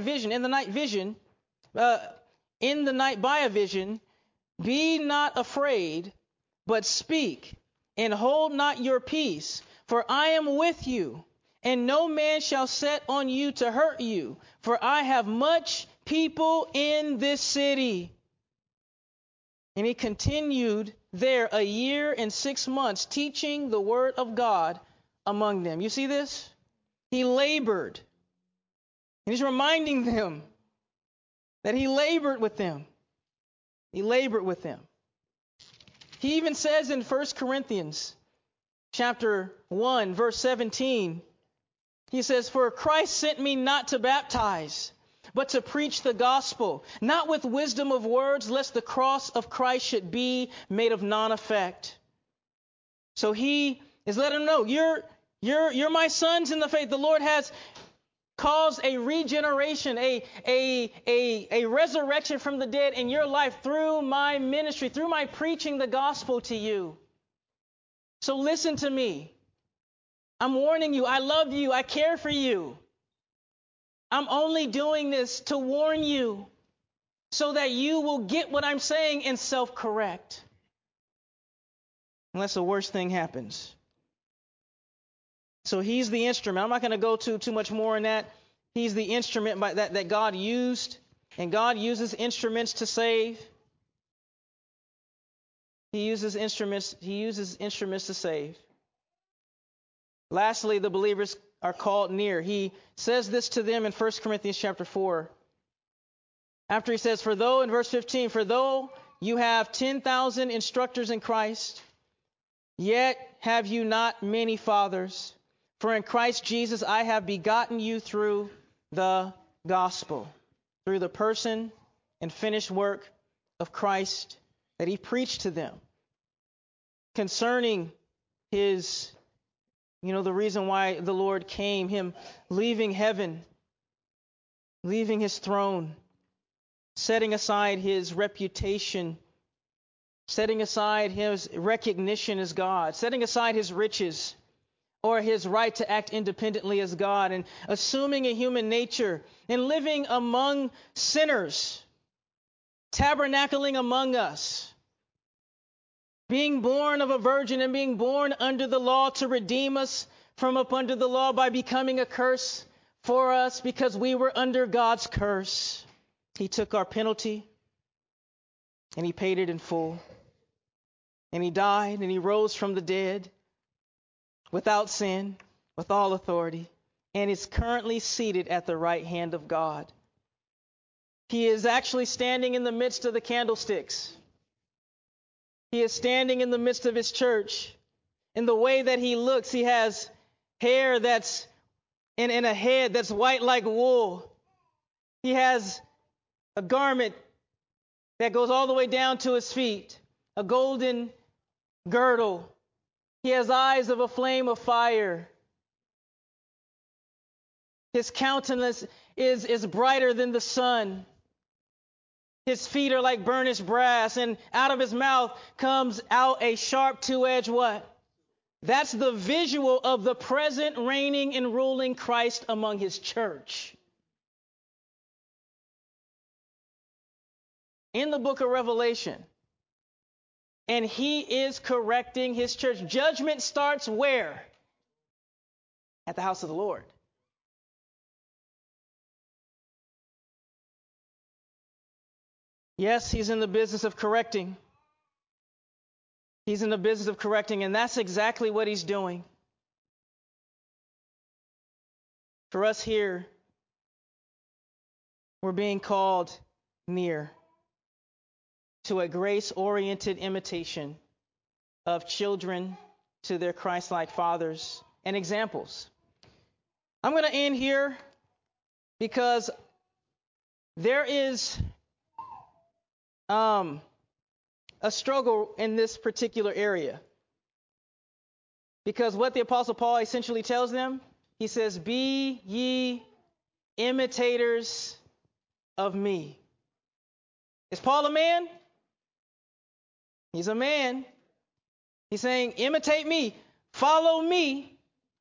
by a vision, Be not afraid, but speak, and hold not your peace, for I am with you, and no man shall set on you to hurt you, for I have much people in this city. And he continued there 1 year and 6 months, teaching the word of God among them. You see this? He labored. And he's reminding them that he labored with them. He labored with them. He even says in 1 Corinthians chapter 1, verse 17, he says, For Christ sent me not to baptize, but to preach the gospel, not with wisdom of words, lest the cross of Christ should be made of none effect. So he is letting them know, you're my sons in the faith. The Lord has caused a regeneration, a resurrection from the dead in your life through my ministry, through my preaching the gospel to you. So listen to me. I'm warning you. I love you. I care for you. I'm only doing this to warn you so that you will get what I'm saying and self-correct. Unless the worst thing happens. So he's the instrument. I'm not going to go too much more in that. He's the instrument that God used. And God uses instruments to save. He uses instruments to save. Lastly, the believers are called near. He says this to them in 1 Corinthians chapter 4. After he says, in verse 15, For though you have 10,000 instructors in Christ, yet have you not many fathers. For in Christ Jesus I have begotten you through the gospel, through the person and finished work of Christ that he preached to them concerning his, the reason why the Lord came, him leaving heaven, leaving his throne, setting aside his reputation, setting aside his recognition as God, setting aside his riches or his right to act independently as God, and assuming a human nature and living among sinners, tabernacling among us, being born of a virgin and being born under the law to redeem us from up under the law by becoming a curse for us because we were under God's curse. He took our penalty and he paid it in full. And he died and he rose from the dead without sin, with all authority, and is currently seated at the right hand of God. He is actually standing in the midst of the candlesticks. He is standing in the midst of his church. In the way that he looks, he has hair that's in a head that's white like wool. He has a garment that goes all the way down to his feet, a golden girdle. He has eyes of a flame of fire. His countenance is brighter than the sun. His feet are like burnished brass, and out of his mouth comes out a sharp two-edged what? That's the visual of the present reigning and ruling Christ among his church. In the book of Revelation. And he is correcting his church. Judgment starts where? At the house of the Lord. Yes, he's in the business of correcting. He's in the business of correcting, and that's exactly what he's doing. For us here, we're being called near to a grace-oriented imitation of children to their Christ-like fathers and examples. I'm going to end here because there is a struggle in this particular area. Because what the Apostle Paul essentially tells them, he says, be ye imitators of me. Is Paul a man? He's a man. He's saying, imitate me, follow my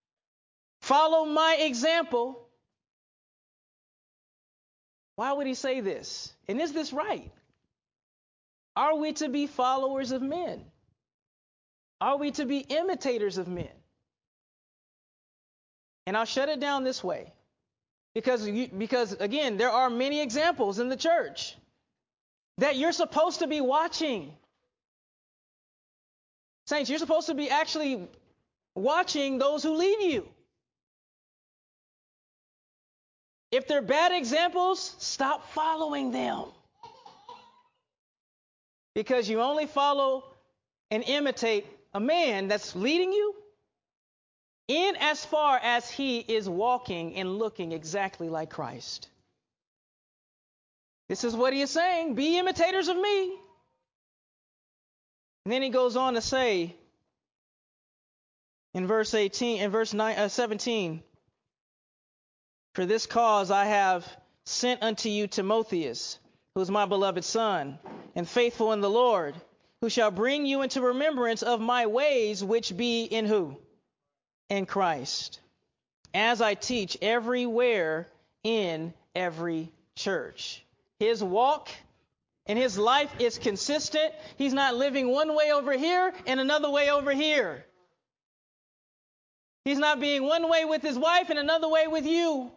example. Why would he say this? And is this right? Are we to be followers of men? Are we to be imitators of men? And I'll shut it down this way. Because again, there are many examples in the church that you're supposed to be watching. Saints, you're supposed to be actually watching those who lead you. If they're bad examples, stop following them. Because you only follow and imitate a man that's leading you in as far as he is walking and looking exactly like Christ. This is what he is saying. Be imitators of me. And then he goes on to say in verse 17, for this cause I have sent unto you Timotheus, who is my beloved son, and faithful in the Lord, who shall bring you into remembrance of my ways, which be in who? In Christ, as I teach everywhere in every church. His walk and his life is consistent. He's not living one way over here and another way over here. He's not being one way with his wife and another way with you.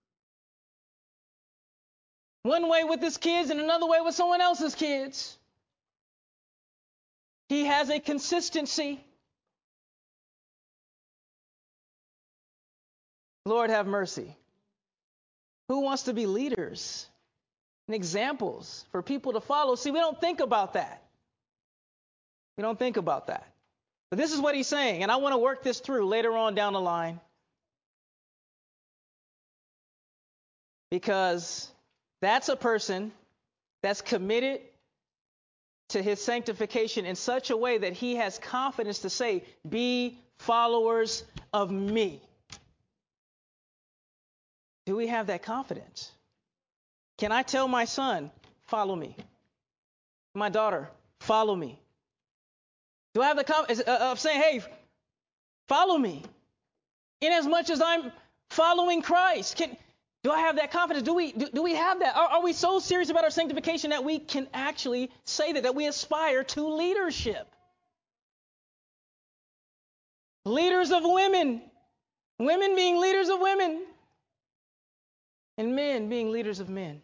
One way with his kids and another way with someone else's kids. He has a consistency. Lord have mercy. Who wants to be leaders and examples for people to follow? See, we don't think about that. We don't think about that. But this is what he's saying, and I want to work this through later on down the line. Because that's a person that's committed to his sanctification in such a way that he has confidence to say, be followers of me. Do we have that confidence? Can I tell my son, follow me? My daughter, follow me? Do I have the confidence of saying, hey, follow me? In as much as I'm following Christ. Do I have that confidence? Do we have that? Are we so serious about our sanctification that we can actually say that we aspire to leadership? Leaders of women. Women being leaders of women. And men being leaders of men.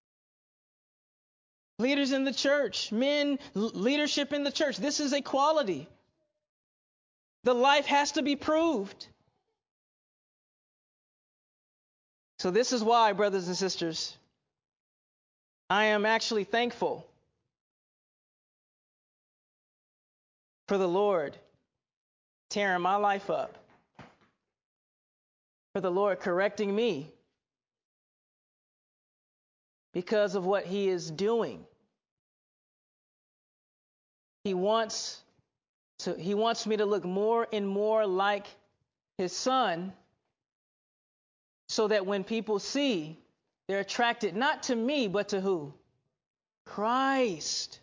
Leaders in the church. Men, leadership in the church. This is a quality. The life has to be proved. So this is why, brothers and sisters, I am actually thankful for the Lord tearing my life up, for the Lord correcting me because of what he is doing. He wants me to look more and more like his son, so that when people see, they're attracted not to me, but to who? Christ.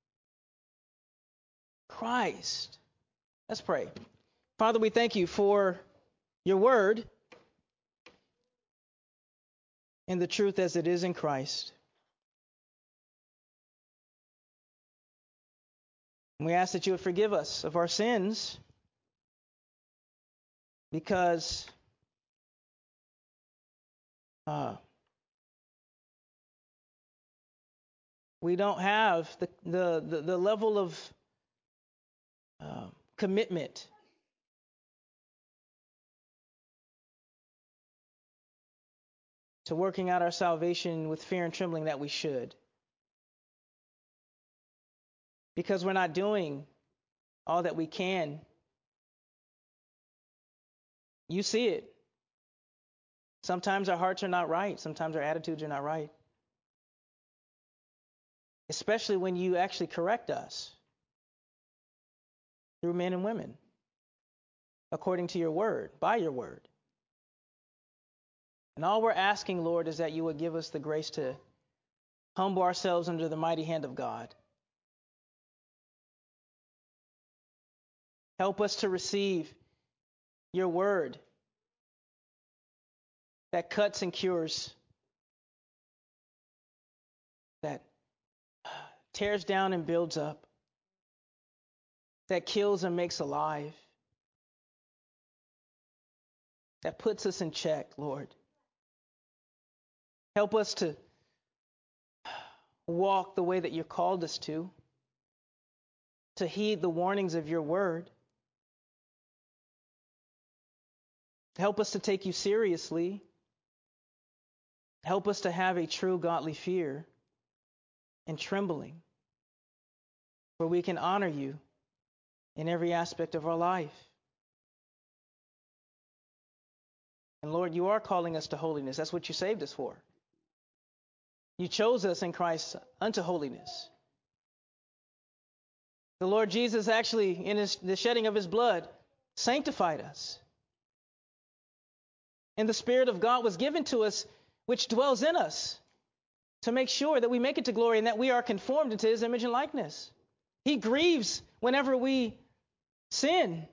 Christ. Let's pray. Father, we thank you for your word and the truth as it is in Christ. And we ask that you would forgive us of our sins because we don't have the level of commitment to working out our salvation with fear and trembling that we should. Because we're not doing all that we can. You see it. Sometimes our hearts are not right. Sometimes our attitudes are not right. Especially when you actually correct us through men and women, according to your word, by your word. And all we're asking, Lord, is that you would give us the grace to humble ourselves under the mighty hand of God. Help us to receive your word that cuts and cures, that tears down and builds up, that kills and makes alive, that puts us in check, Lord. Help us to walk the way that you called us to heed the warnings of your word. Help us to take you seriously. Help us to have a true godly fear and trembling, where we can honor you in every aspect of our life. And Lord, you are calling us to holiness. That's what you saved us for. You chose us in Christ unto holiness. The Lord Jesus actually, in the shedding of his blood, sanctified us. And the Spirit of God was given to us, which dwells in us, to make sure that we make it to glory and that we are conformed into his image and likeness. He grieves whenever we sin,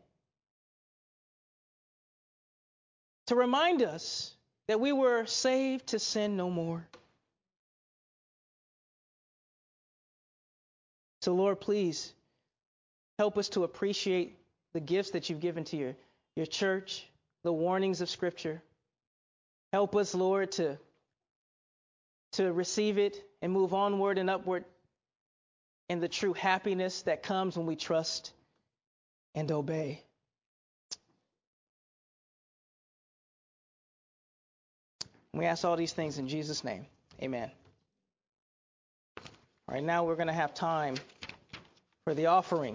to remind us that we were saved to sin no more. So, Lord, please help us to appreciate the gifts that you've given to your church, the warnings of Scripture. Help us, Lord, to receive it and move onward and upward in the true happiness that comes when we trust and obey. We ask all these things in Jesus' name. Amen. All right, now we're going to have time for the offering.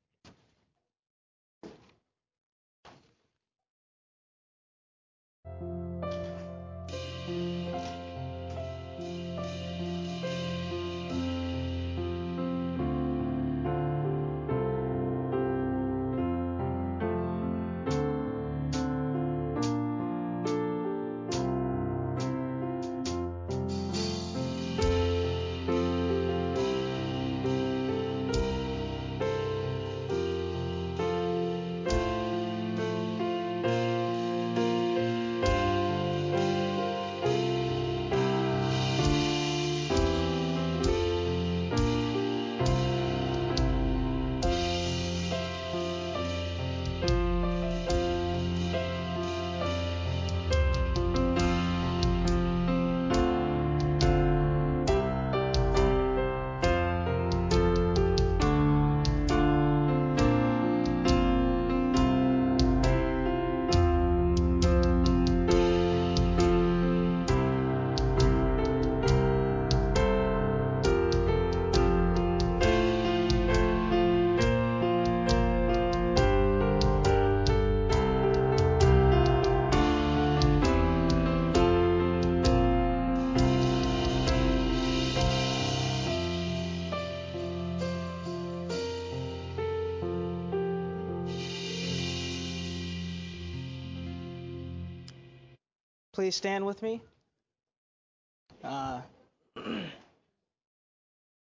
Please stand with me.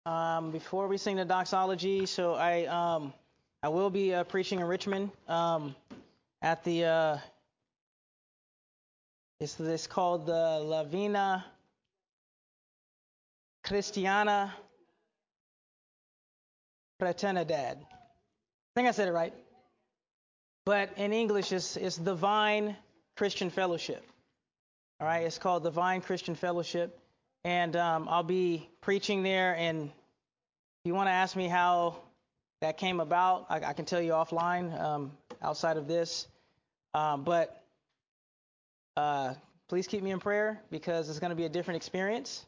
Before we sing the doxology, so I will be preaching in Richmond at the it's called the La Vina Cristiana Fraternidad. I think I said it right. But in English, it's Divine Christian Fellowship. All right, it's called Divine Christian Fellowship. And I'll be preaching there. And if you want to ask me how that came about, I can tell you offline outside of this. But please keep me in prayer because it's going to be a different experience.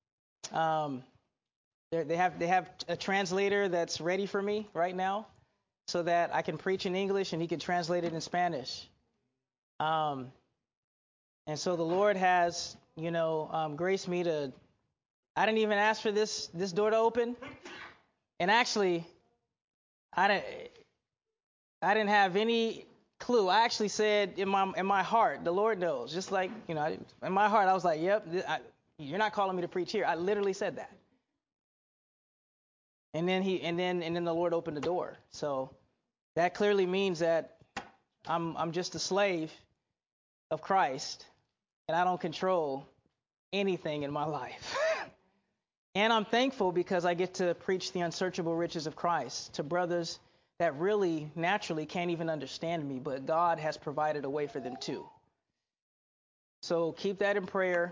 They have a translator that's ready for me right now so that I can preach in English and he can translate it in Spanish. And so the Lord has, graced me to. I didn't even ask for this door to open, and actually, I didn't have any clue. I actually said in my heart, the Lord knows. Just like in my heart, I was like, "Yep, you're not calling me to preach here." I literally said that, and then the Lord opened the door. So that clearly means that I'm just a slave of Christ. And I don't control anything in my life. And I'm thankful because I get to preach the unsearchable riches of Christ to brothers that really naturally can't even understand me, but God has provided a way for them too. So keep that in prayer.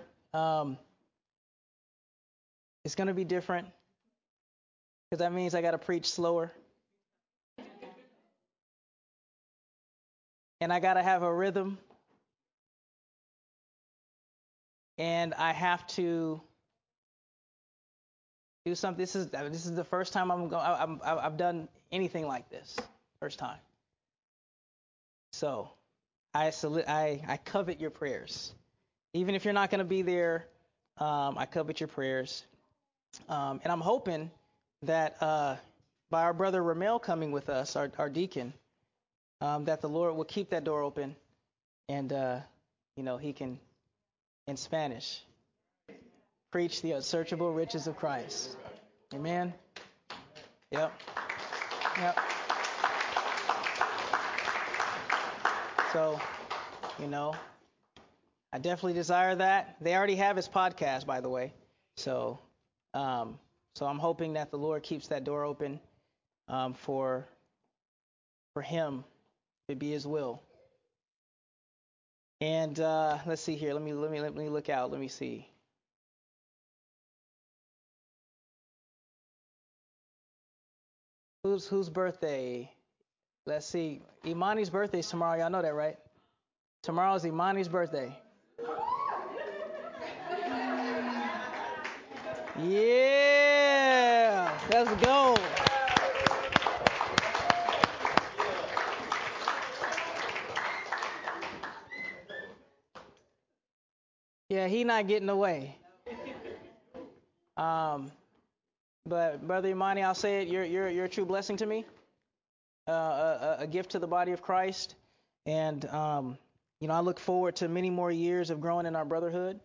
It's going to be different because that means I got to preach slower. And I got to have a rhythm. And I have to do something. This is the first time I've done anything like this. First time. So I covet your prayers. Even if you're not going to be there, I covet your prayers. And I'm hoping that by our brother Ramel coming with us, our deacon, that the Lord will keep that door open, and he can, in Spanish, preach the unsearchable riches of Christ. Amen. Yep. So, I definitely desire that. They already have his podcast, by the way. So I'm hoping that the Lord keeps that door open for him to be his will. And let's see here. Let me look out. Let me see. Whose birthday? Let's see. Imani's birthday is tomorrow. Y'all know that, right? Tomorrow is Imani's birthday. Yeah, let's go. Yeah, he not getting away. But Brother Imani, I'll say it. You're a true blessing to me. A gift to the body of Christ, and I look forward to many more years of growing in our brotherhood.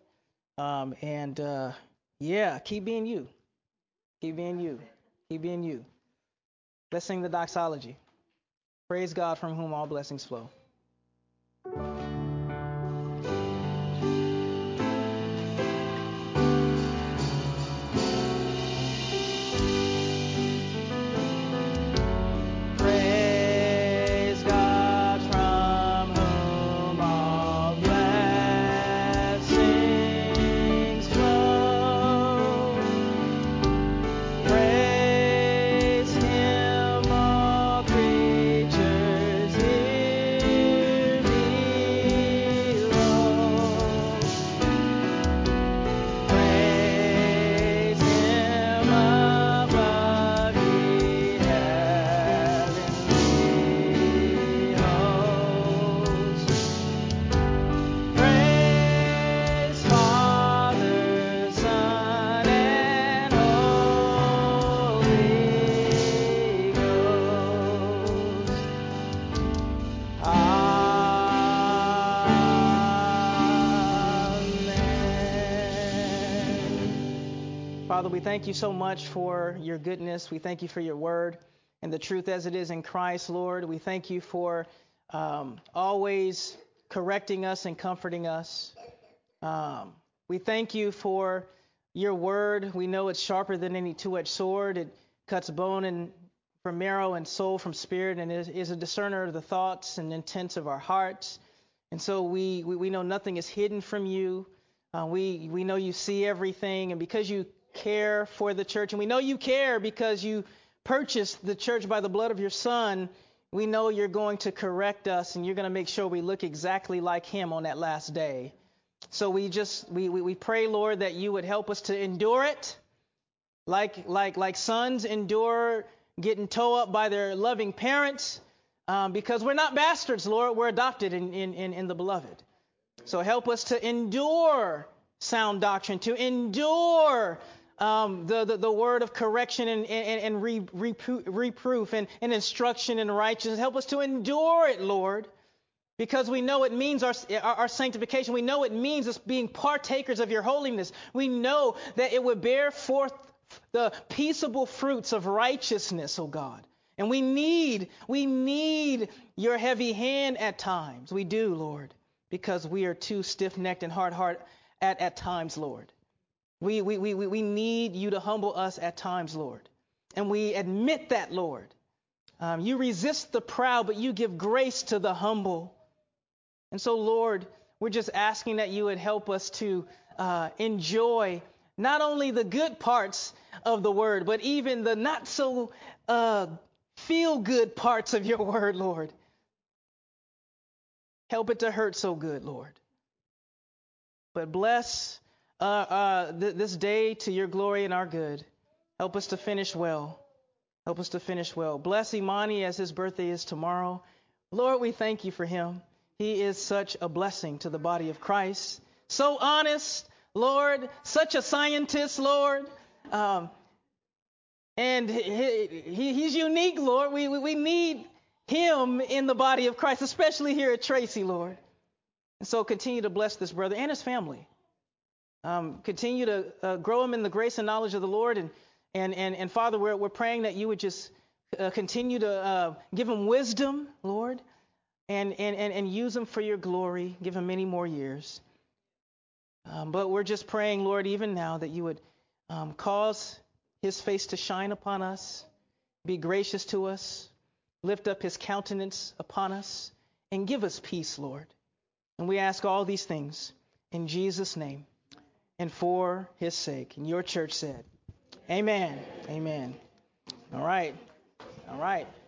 Keep being you. Keep being you. Keep being you. Let's sing the doxology. Praise God from whom all blessings flow. Praise Him, all creatures here. Father, we thank you so much for your goodness. We thank you for your word and the truth as it is in Christ, Lord. We thank you for always correcting us and comforting us. We thank you for your word. We know it's sharper than any two-edged sword. It cuts bone and from marrow and soul from spirit, and is a discerner of the thoughts and intents of our hearts. And so we know nothing is hidden from you. We know you see everything, and because you care for the church, and we know you care because you purchased the church by the blood of your Son, we know you're going to correct us, and you're going to make sure we look exactly like him on that last day. So we pray, Lord, that you would help us to endure it, like sons endure getting towed up by their loving parents, because we're not bastards, Lord. We're adopted in the beloved. So help us to endure sound doctrine, to endure the word of correction and reproof and instruction in righteousness. Help us to endure it, Lord, because we know it means our sanctification. We know it means us being partakers of your holiness. We know that it would bear forth the peaceable fruits of righteousness, oh God. And we need your heavy hand at times. We do, Lord, because we are too stiff-necked and hard-hearted at times, Lord. We need you to humble us at times, Lord. And we admit that, Lord. You resist the proud, but you give grace to the humble. And so, Lord, we're just asking that you would help us to enjoy not only the good parts of the word, but even the not so feel-good parts of your word, Lord. Help it to hurt so good, Lord. But bless this day to your glory and our good. Help us to finish well. Help us to finish well. Bless Imani as his birthday is tomorrow. Lord, we thank you for him. He is such a blessing to the body of Christ. So honest, Lord. Such a scientist, Lord. And he's unique, Lord. We need him in the body of Christ, especially here at Tracy, Lord. And so continue to bless this brother and his family. Continue to grow him in the grace and knowledge of the Lord. And Father, we're praying that you would just continue to give him wisdom, Lord, and use him for your glory. Give him many more years. But we're just praying, Lord, even now that you would cause his face to shine upon us, be gracious to us, lift up his countenance upon us, and give us peace, Lord. And we ask all these things in Jesus' name and for his sake. And your church said, amen. Amen. All right.